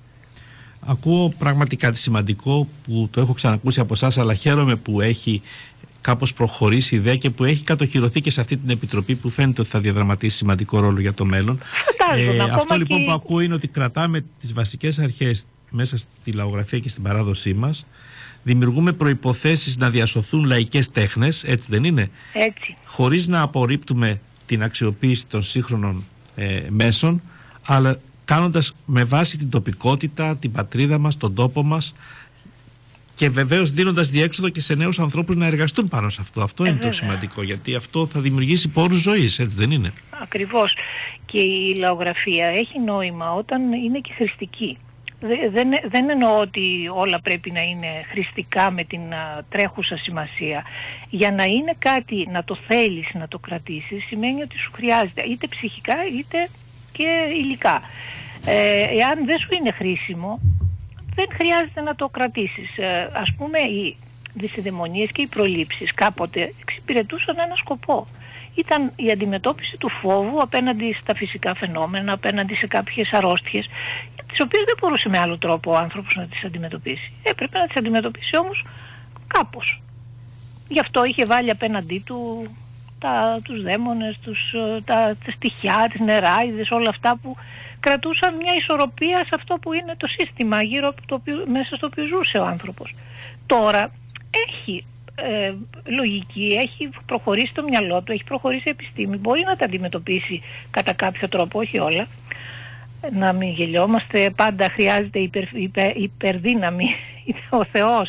Ακούω πραγματικά κάτι σημαντικό που το έχω ξανακούσει από εσάς, αλλά χαίρομαι που έχει κάπως προχωρήσει η ιδέα και που έχει κατοχυρωθεί και σε αυτή την επιτροπή, που φαίνεται ότι θα διαδραματίσει σημαντικό ρόλο για το μέλλον. Αυτό λοιπόν που ακούω είναι ότι κρατάμε τις βασικές αρχές μέσα στη λαογραφία και στην παράδοσή μας. Δημιουργούμε προϋποθέσεις να διασωθούν λαϊκές τέχνες, έτσι δεν είναι? Έτσι. Χωρίς να απορρίπτουμε την αξιοποίηση των σύγχρονων μέσων, αλλά κάνοντας με βάση την τοπικότητα, την πατρίδα μας, τον τόπο μας, και βεβαίως δίνοντας διέξοδο και σε νέους ανθρώπους να εργαστούν πάνω σε αυτό. Αυτό είναι το σημαντικό, γιατί αυτό θα δημιουργήσει πόρους ζωής, έτσι δεν είναι? Ακριβώς. Και η λαογραφία έχει νόημα όταν είναι και χρηστική. Δεν εννοώ ότι όλα πρέπει να είναι χρηστικά με την τρέχουσα σημασία. Για να είναι κάτι, να το θέλεις, να το κρατήσεις, σημαίνει ότι σου χρειάζεται είτε ψυχικά είτε και υλικά. Εάν δεν σου είναι χρήσιμο, δεν χρειάζεται να το κρατήσεις. Ας πούμε, οι δυσιδαιμονίες και οι προλήψεις κάποτε εξυπηρετούσαν ένα σκοπό. Ήταν η αντιμετώπιση του φόβου απέναντι στα φυσικά φαινόμενα, απέναντι σε κάποιες αρρώστιες, τις οποίες δεν μπορούσε με άλλο τρόπο ο άνθρωπος να τις αντιμετωπίσει. Έπρεπε να τις αντιμετωπίσει όμως κάπως. Γι' αυτό είχε βάλει απέναντί του τους δαίμονες, τα στοιχιά, τις νεράιδες, όλα αυτά που κρατούσαν μια ισορροπία σε αυτό που είναι το σύστημα γύρω από το οποίο, μέσα στο οποίο ζούσε ο άνθρωπος. Τώρα έχει λογική, έχει προχωρήσει το μυαλό του, έχει προχωρήσει η επιστήμη, μπορεί να τα αντιμετωπίσει κατά κάποιο τρόπο, όχι όλα. Να μην γελιόμαστε, πάντα χρειάζεται υπερδύναμη, ο Θεός.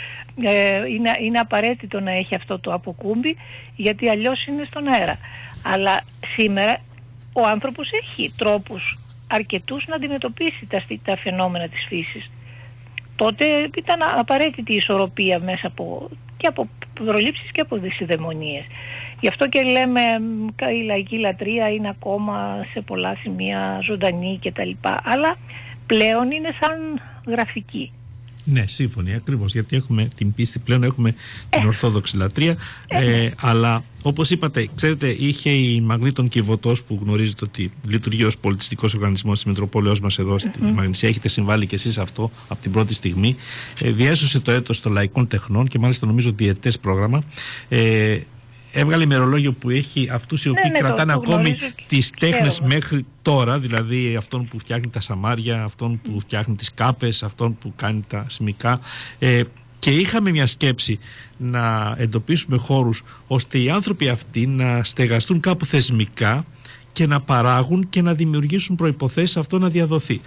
Είναι απαραίτητο να έχει αυτό το αποκούμπι, γιατί αλλιώς είναι στον αέρα. Αλλά σήμερα ο άνθρωπος έχει τρόπους αρκετούς να αντιμετωπίσει τα φαινόμενα της φύσης. Τότε ήταν απαραίτητη η ισορροπία μέσα από προλήψεις και από δυσιδαιμονίες. Γι' αυτό και λέμε η λαϊκή λατρεία είναι ακόμα σε πολλά σημεία ζωντανή κτλ. Αλλά πλέον είναι σαν γραφική. Ναι, σύμφωνοι, ακριβώς, γιατί έχουμε την πίστη πλέον, έχουμε την Ορθόδοξη λατρεία, αλλά όπως είπατε, ξέρετε, είχε η Μαγνήτων Κιβωτός, που γνωρίζετε ότι λειτουργεί ως πολιτιστικός οργανισμός της Μητροπόλεως μας εδώ στη Μαγνησία, έχετε συμβάλει και εσείς αυτό από την πρώτη στιγμή, διέσωσε το έτος των λαϊκών τεχνών και μάλιστα νομίζω διετές πρόγραμμα. Έβγαλε ημερολόγιο που έχει αυτούς οι οποίοι κρατάνε ακόμη τις τέχνες μέχρι τώρα, δηλαδή αυτόν που φτιάχνει τα σαμάρια, αυτόν που φτιάχνει τις κάπες, αυτόν που κάνει τα σμικά, και είχαμε μια σκέψη να εντοπίσουμε χώρους ώστε οι άνθρωποι αυτοί να στεγαστούν κάπου θεσμικά και να παράγουν και να δημιουργήσουν προϋποθέσεις αυτό να διαδοθεί.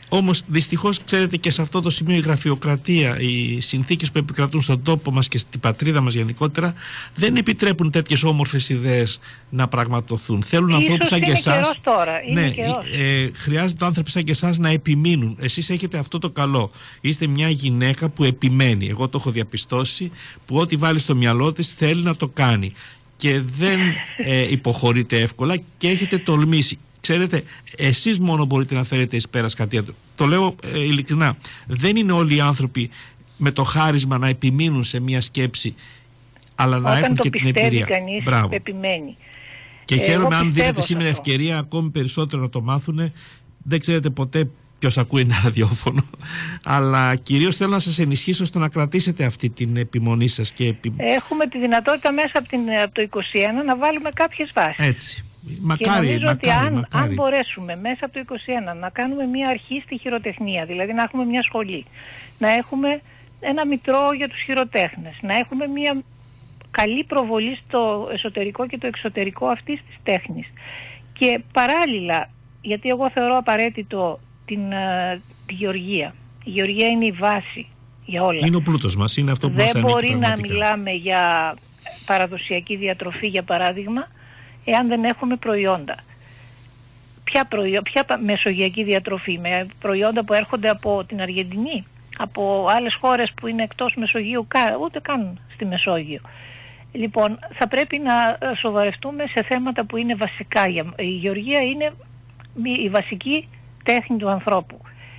Όμως δυστυχώς, ξέρετε, και σε αυτό το σημείο η γραφειοκρατία, οι συνθήκες που επικρατούν στον τόπο μας και στην πατρίδα μας γενικότερα δεν επιτρέπουν τέτοιες όμορφες ιδέες να πραγματοθούν. Θέλουν ανθρώπους σαν και εσάς. Ναι, χρειάζεται άνθρωποι σαν και εσάς να επιμείνουν. Εσείς έχετε αυτό το καλό. Είστε μια γυναίκα που επιμένει. Εγώ το έχω διαπιστώσει, που ό,τι βάλει στο μυαλό της θέλει να το κάνει. Και δεν υποχωρείτε εύκολα και έχετε τολμήσει. Ξέρετε, εσείς μόνο μπορείτε να φέρετε εις πέρας κάτι. Το λέω ειλικρινά. Δεν είναι όλοι οι άνθρωποι με το χάρισμα να επιμείνουν σε μια σκέψη, αλλά να έχουν και την εμπειρία. Όταν το πιστεύει κανείς, επιμένει. Και χαίρομαι αν δίνετε σήμερα ευκαιρία ακόμη περισσότερο να το μάθουν. Δεν ξέρετε ποτέ ποιος ακούει ένα ραδιόφωνο. Αλλά κυρίως θέλω να σας ενισχύσω ώστε να κρατήσετε αυτή την επιμονή σας. Έχουμε τη δυνατότητα μέσα από το 2021 να βάλουμε κάποιες βάσεις. Έτσι. Και νομίζω ότι αν μπορέσουμε μέσα από το 2021 να κάνουμε μια αρχή στη χειροτεχνία, δηλαδή να έχουμε μια σχολή, να έχουμε ένα μητρό για τους χειροτέχνες, να έχουμε μια καλή προβολή στο εσωτερικό και το εξωτερικό αυτής της τέχνης. Και παράλληλα, γιατί εγώ θεωρώ απαραίτητο τη γεωργία. Η γεωργία είναι η βάση για όλα. Είναι ο πλούτος μας, είναι αυτό που μας ανήκει πραγματικά. Δεν μπορεί να μιλάμε για παραδοσιακή διατροφή, για παράδειγμα, εάν δεν έχουμε προϊόντα. Ποια μεσογειακή διατροφή? Με προϊόντα που έρχονται από την Αργεντινή, από άλλες χώρες που είναι εκτός Μεσογείου, ούτε καν στη Μεσόγειο. Λοιπόν, θα πρέπει να σοβαρευτούμε σε θέματα που είναι βασικά. Η γεωργία είναι η βασική τέχνη του ανθρώπου.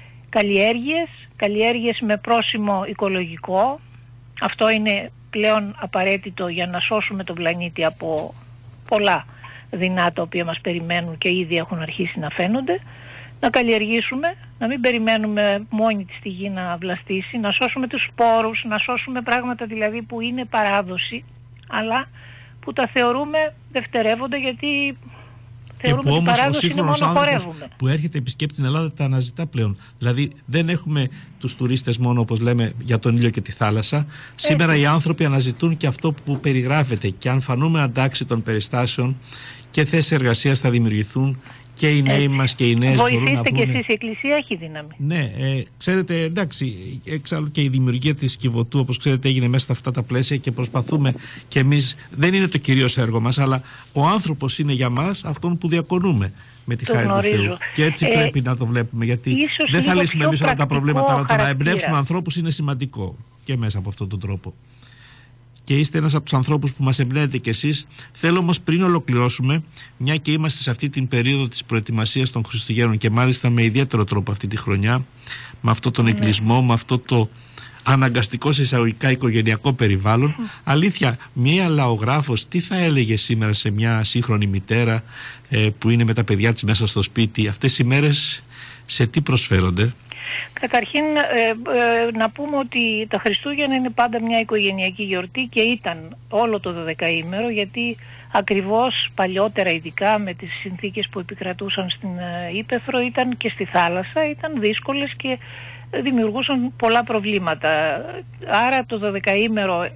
Καλλιέργειες με πρόσημο οικολογικό. Αυτό είναι πλέον απαραίτητο για να σώσουμε τον πλανήτη από πολλά δεινά τα οποία μας περιμένουν και ήδη έχουν αρχίσει να φαίνονται. Να καλλιεργήσουμε, να μην περιμένουμε μόνη της τη γη να βλαστήσει, να σώσουμε τους σπόρους, να σώσουμε πράγματα δηλαδή που είναι παράδοση, αλλά που τα θεωρούμε δευτερεύοντα, γιατί θεωρούμε ότι η παράδοση είναι μόνο χορεύουμε. Που έρχεται επισκέπτη στην Ελλάδα τα αναζητά πλέον. Δηλαδή δεν έχουμε τους τουρίστες μόνο, όπως λέμε, για τον ήλιο και τη θάλασσα. Σήμερα οι άνθρωποι αναζητούν και αυτό που περιγράφεται, και αν φανούμε αντάξει των περιστάσεων και θέσεις εργασίας θα δημιουργηθούν και οι νέοι μας και οι νέες μπορούν να βγουν. Βοηθήστε και εσείς, η Εκκλησία έχει δύναμη. Ναι, ξέρετε, εντάξει, εξάλλου και η δημιουργία της Κιβωτού, όπως ξέρετε, έγινε μέσα σε αυτά τα πλαίσια και προσπαθούμε και εμείς, δεν είναι το κυρίως έργο μας, αλλά ο άνθρωπος είναι για μας αυτόν που διακονούμε με τη χάρη του Θεού. Και έτσι πρέπει να το βλέπουμε, γιατί δεν θα λύσουμε εμείς όλα τα προβλήματα, αλλά το να εμπνεύσουμε ανθρώπους είναι σημαντικό και μέσα από αυτόν τον τρόπο. Και είστε ένας από τους ανθρώπους που μας εμπνέετε κι εσείς. Θέλω όμως πριν ολοκληρώσουμε, μια και είμαστε σε αυτή την περίοδο της προετοιμασίας των Χριστουγέννων και μάλιστα με ιδιαίτερο τρόπο αυτή τη χρονιά, με αυτό τον εκκλεισμό, με αυτό το αναγκαστικό σε εισαγωγικά οικογενειακό περιβάλλον. Αλήθεια, μία λαογράφος τι θα έλεγε σήμερα σε μια σύγχρονη μητέρα που είναι με τα παιδιά της μέσα στο σπίτι? Αυτές οι μέρες σε τι προσφέρονται? Καταρχήν να πούμε ότι τα Χριστούγεννα είναι πάντα μια οικογενειακή γιορτή και ήταν όλο το 12ήμερο, γιατί ακριβώς παλιότερα, ειδικά με τις συνθήκες που επικρατούσαν στην Ύπαιθρο, ήταν και στη θάλασσα, ήταν δύσκολες και δημιουργούσαν πολλά προβλήματα. Άρα το 12ήμερο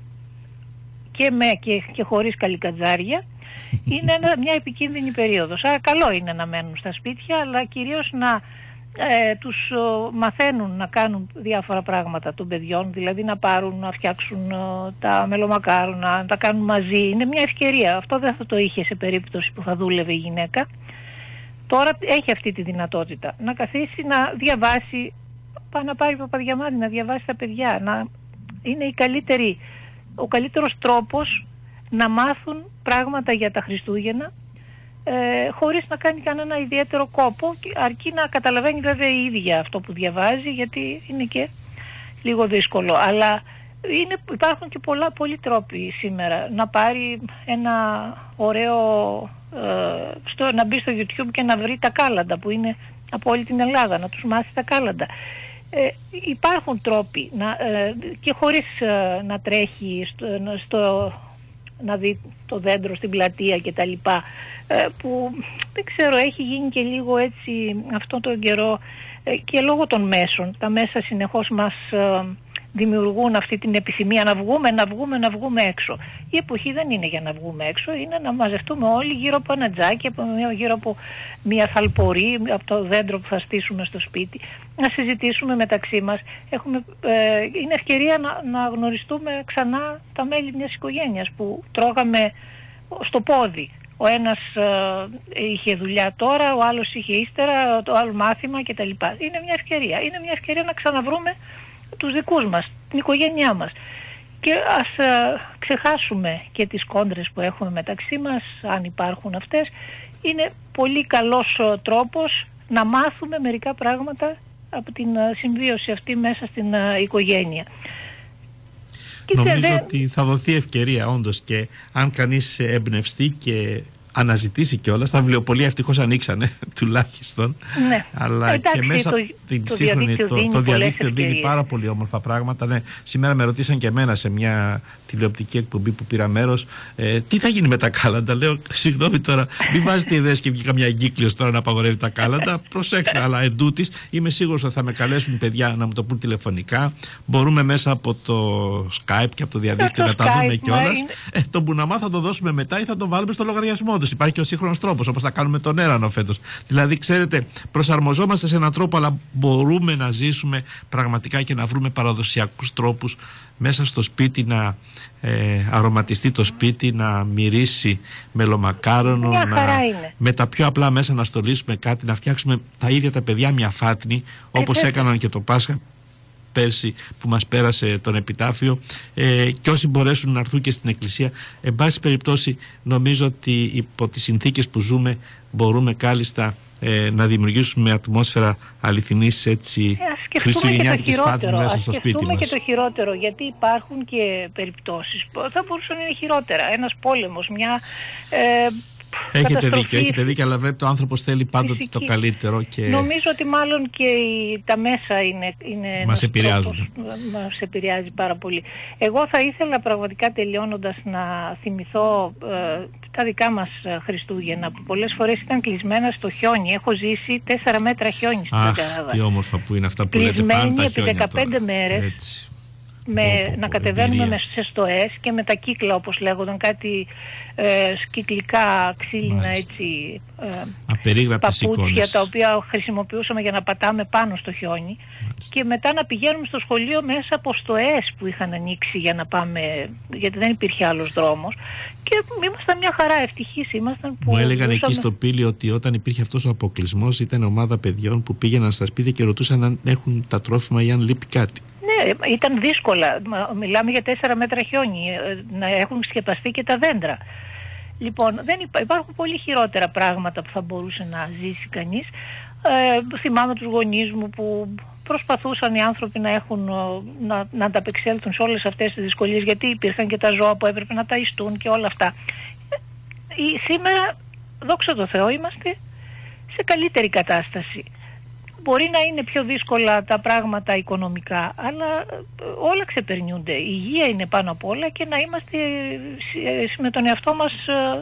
και χωρίς καλικατζάρια είναι μια επικίνδυνη περίοδος. Άρα καλό είναι να μένουν στα σπίτια, αλλά κυρίως να τους μαθαίνουν να κάνουν διάφορα πράγματα των παιδιών, δηλαδή να πάρουν, να φτιάξουν τα μελομακάρονα, να τα κάνουν μαζί. Είναι μια ευκαιρία. Αυτό δεν θα το είχε σε περίπτωση που θα δούλευε η γυναίκα. Τώρα έχει αυτή τη δυνατότητα να καθίσει, να διαβάσει, να πάρει παπαδιαμάνι, να διαβάσει τα παιδιά. Είναι ο καλύτερος τρόπος να μάθουν πράγματα για τα Χριστούγεννα, χωρίς να κάνει κανένα ιδιαίτερο κόπο, αρκεί να καταλαβαίνει βέβαια η ίδια αυτό που διαβάζει, γιατί είναι και λίγο δύσκολο. Αλλά υπάρχουν και πολλοί τρόποι σήμερα να πάρει ένα ωραίο, να μπει στο YouTube και να βρει τα κάλαντα που είναι από όλη την Ελλάδα, να τους μάθει τα κάλαντα. Υπάρχουν τρόποι και χωρίς να τρέχει να δει το δέντρο στην πλατεία και τα λοιπά, που δεν ξέρω, έχει γίνει και λίγο έτσι αυτόν τον καιρό, και λόγω των μέσων. Τα μέσα συνεχώς μας δημιουργούν αυτή την επιθυμία να βγούμε έξω. Η εποχή δεν είναι για να βγούμε έξω, είναι να μαζευτούμε όλοι γύρω από ένα τζάκι, γύρω από μια θαλπορή, από το δέντρο που θα στήσουμε στο σπίτι, να συζητήσουμε μεταξύ μας. Είναι ευκαιρία να γνωριστούμε ξανά τα μέλη μιας οικογένειας που τρώγαμε στο πόδι. Ο ένας είχε δουλειά τώρα, ο άλλος είχε ύστερα, το άλλο μάθημα κτλ. Είναι μια ευκαιρία. Είναι μια ευκαιρία να ξαναβρούμε τους δικούς μας, την οικογένειά μας. Και ας ξεχάσουμε και τις κόντρες που έχουμε μεταξύ μας, αν υπάρχουν αυτές. Είναι πολύ καλός τρόπος να μάθουμε μερικά πράγματα από την συμβίωση αυτή μέσα στην οικογένεια. Νομίζω ότι θα δοθεί ευκαιρία όντως, και αν κανείς εμπνευστεί και αναζητήσει κιόλας, τα βιβλιοπωλεία ευτυχώς ανοίξανε τουλάχιστον. Ναι. Αλλά και μέσα το διαδίκτυο δίνει πάρα πολύ όμορφα πράγματα. Ναι. Σήμερα με ρωτήσαν και εμένα σε μια τηλεοπτική εκπομπή που πήρα μέρος, τι θα γίνει με τα κάλαντα. Λέω, συγγνώμη τώρα, μην βάζετε ιδέες και βγει καμιά εγκύκλειος τώρα να απαγορεύει τα κάλαντα. Προσέξτε, αλλά εντούτοις είμαι σίγουρος ότι θα με καλέσουν παιδιά να μου το πούν τηλεφωνικά. Μπορούμε μέσα από το Skype και από το διαδίκτυο να τα δούμε κιόλας. Το μπουναμά θα το δώσουμε μετά ή θα το βάλουμε στο λογαριασμό του. Υπάρχει και ο σύγχρονος τρόπος, όπως θα κάνουμε τον έρανο φέτος. Δηλαδή, ξέρετε, προσαρμοζόμαστε σε έναν τρόπο, αλλά μπορούμε να ζήσουμε πραγματικά και να βρούμε παραδοσιακούς τρόπους μέσα στο σπίτι, να αρωματιστεί το σπίτι, να μυρίσει μελομακάρονο, με τα πιο απλά μέσα να στολίσουμε κάτι, να φτιάξουμε τα ίδια τα παιδιά μια φάτνη, όπως έκαναν και το Πάσχα πέρσι που μας πέρασε τον επιτάφιο, και όσοι μπορέσουν να έρθουν και στην εκκλησία. Εν πάση περιπτώσει, νομίζω ότι υπό τις συνθήκες που ζούμε μπορούμε κάλλιστα να δημιουργήσουμε ατμόσφαιρα αληθινής, έτσι, χριστουγεννιάτικης φάτνης μέσα στο σπίτι μας. Και το χειρότερο, γιατί υπάρχουν και περιπτώσεις που θα μπορούσαν να είναι χειρότερα. Ένας πόλεμος, μια Έχετε δίκιο, αλλά βλέπετε, ο άνθρωπος θέλει πάντοτε το καλύτερο. Και νομίζω ότι μάλλον και τα μέσα είναι μας επηρεάζουν. Μας επηρεάζει πάρα πολύ. Εγώ θα ήθελα πραγματικά, τελειώνοντας, να θυμηθώ τα δικά μας Χριστούγεννα, που πολλές φορές ήταν κλεισμένα στο χιόνι. Έχω ζήσει 4 μέτρα χιόνι στην Ελλάδα. Τι όμορφα που είναι αυτά που λέτε, πάντα επί 15 μέρες. Έτσι. Να κατεβαίνουμε σε στοές και με τα κύκλα, όπως λέγονταν, κάτι κυκλικά ξύλινα, έτσι, παπούτσια, τα οποία χρησιμοποιούσαμε για να πατάμε πάνω στο χιόνι. Μάλιστα. Και μετά να πηγαίνουμε στο σχολείο μέσα από στοές που είχαν ανοίξει για να πάμε, γιατί δεν υπήρχε άλλος δρόμος, και ήμασταν μια χαρά, ευτυχείς ήμασταν που μου έλεγαν εκεί στο Πήλιο ότι όταν υπήρχε αυτός ο αποκλεισμός ήταν ομάδα παιδιών που πήγαιναν στα σπίτια και ρωτούσαν αν έχουν τα τρόφιμα ή αν λείπει κάτι. Ναι, ήταν δύσκολα. Μιλάμε για 4 μέτρα χιόνι, να έχουν σκεπαστεί και τα δέντρα. Λοιπόν, υπάρχουν πολύ χειρότερα πράγματα που θα μπορούσε να ζήσει κανείς. Θυμάμαι τους γονείς μου που προσπαθούσαν οι άνθρωποι να ανταπεξέλθουν σε όλες αυτές τις δυσκολίες, γιατί υπήρχαν και τα ζώα που έπρεπε να ταϊστούν και όλα αυτά. Σήμερα, δόξα τω Θεώ, είμαστε σε καλύτερη κατάσταση. Μπορεί να είναι πιο δύσκολα τα πράγματα οικονομικά, αλλά όλα ξεπερνιούνται. Η υγεία είναι πάνω απ' όλα, και να είμαστε με τον εαυτό μας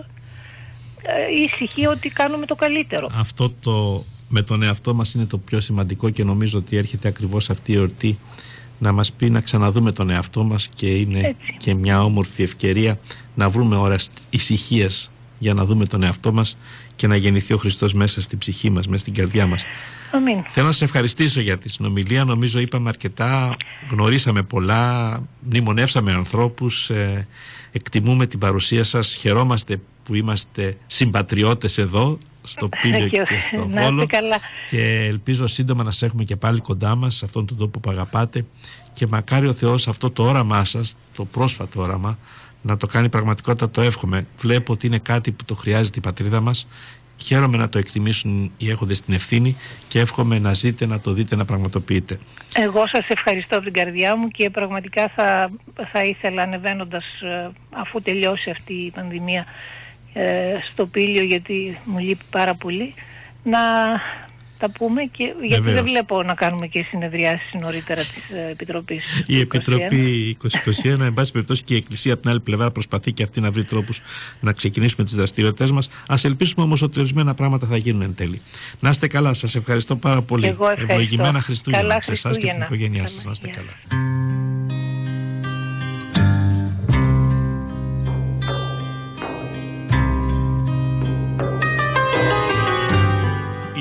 ήσυχοι ότι κάνουμε το καλύτερο. Αυτό το με τον εαυτό μας είναι το πιο σημαντικό, και νομίζω ότι έρχεται ακριβώς αυτή η εορτή να μας πει να ξαναδούμε τον εαυτό μας, και είναι έτσι και μια όμορφη ευκαιρία να βρούμε ώρες ησυχίας για να δούμε τον εαυτό μας και να γεννηθεί ο Χριστός μέσα στην ψυχή μας, μέσα στην καρδιά μας. Αμήν. Θέλω να σας ευχαριστήσω για τη συνομιλία. Νομίζω είπαμε αρκετά, γνωρίσαμε πολλά, μνημονεύσαμε ανθρώπους, εκτιμούμε την παρουσία σας, χαιρόμαστε που είμαστε συμπατριώτες εδώ στο Πήλιο και στο Βόλο, και ελπίζω σύντομα να σας έχουμε και πάλι κοντά μας σε αυτόν τον τόπο που αγαπάτε, και μακάρι ο Θεός αυτό το όραμά σας, το πρόσφατο όραμα, να το κάνει πραγματικότητα. Το εύχομαι. Βλέπω ότι είναι κάτι που το χρειάζεται η πατρίδα μας. Χαίρομαι να το εκτιμήσουν οι έχοντες την ευθύνη, και εύχομαι να ζείτε, να το δείτε, να πραγματοποιείτε. Εγώ σας ευχαριστώ από την καρδιά μου, και πραγματικά θα ήθελα, ανεβαίνοντας, αφού τελειώσει αυτή η πανδημία, στο Πήλιο, γιατί μου λείπει πάρα πολύ, να τα πούμε, και γιατί δεν βλέπω να κάνουμε και συνεδριάσεις νωρίτερα της Επιτροπής. Η Επιτροπή 2021, εν πάση περιπτώσει, και η Εκκλησία από την άλλη πλευρά προσπαθεί και αυτή να βρει τρόπους να ξεκινήσουμε τις δραστηριότητες μας. Ας ελπίσουμε όμως ότι ορισμένα πράγματα θα γίνουν εν τέλει. Να είστε καλά, σας ευχαριστώ πάρα πολύ. Εγώ ευχαριστώ. Ευλογημένα Χριστούγεννα σε εσάς και την οικογένειά σας. Να είστε καλά.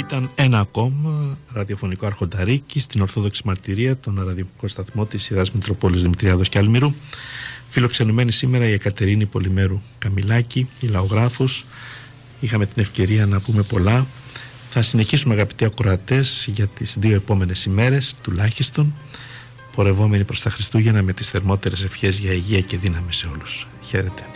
Ήταν ένα ακόμα ραδιοφωνικό αρχονταρίκι στην Ορθόδοξη Μαρτυρία, τον ραδιοφωνικό σταθμό της Ιεράς Μητροπόλεως Δημητριάδος και Αλμυρού. Φιλοξενουμένη σήμερα η Εκατερίνη Πολυμέρου Καμιλάκη, η λαογράφος. Είχαμε την ευκαιρία να πούμε πολλά. Θα συνεχίσουμε, αγαπητοί ακροατές, για τις 2 επόμενες ημέρες τουλάχιστον, πορευόμενοι προς τα Χριστούγεννα με τις θερμότερες ευχές για υγεία και δύναμη σε όλους. Χαίρετε.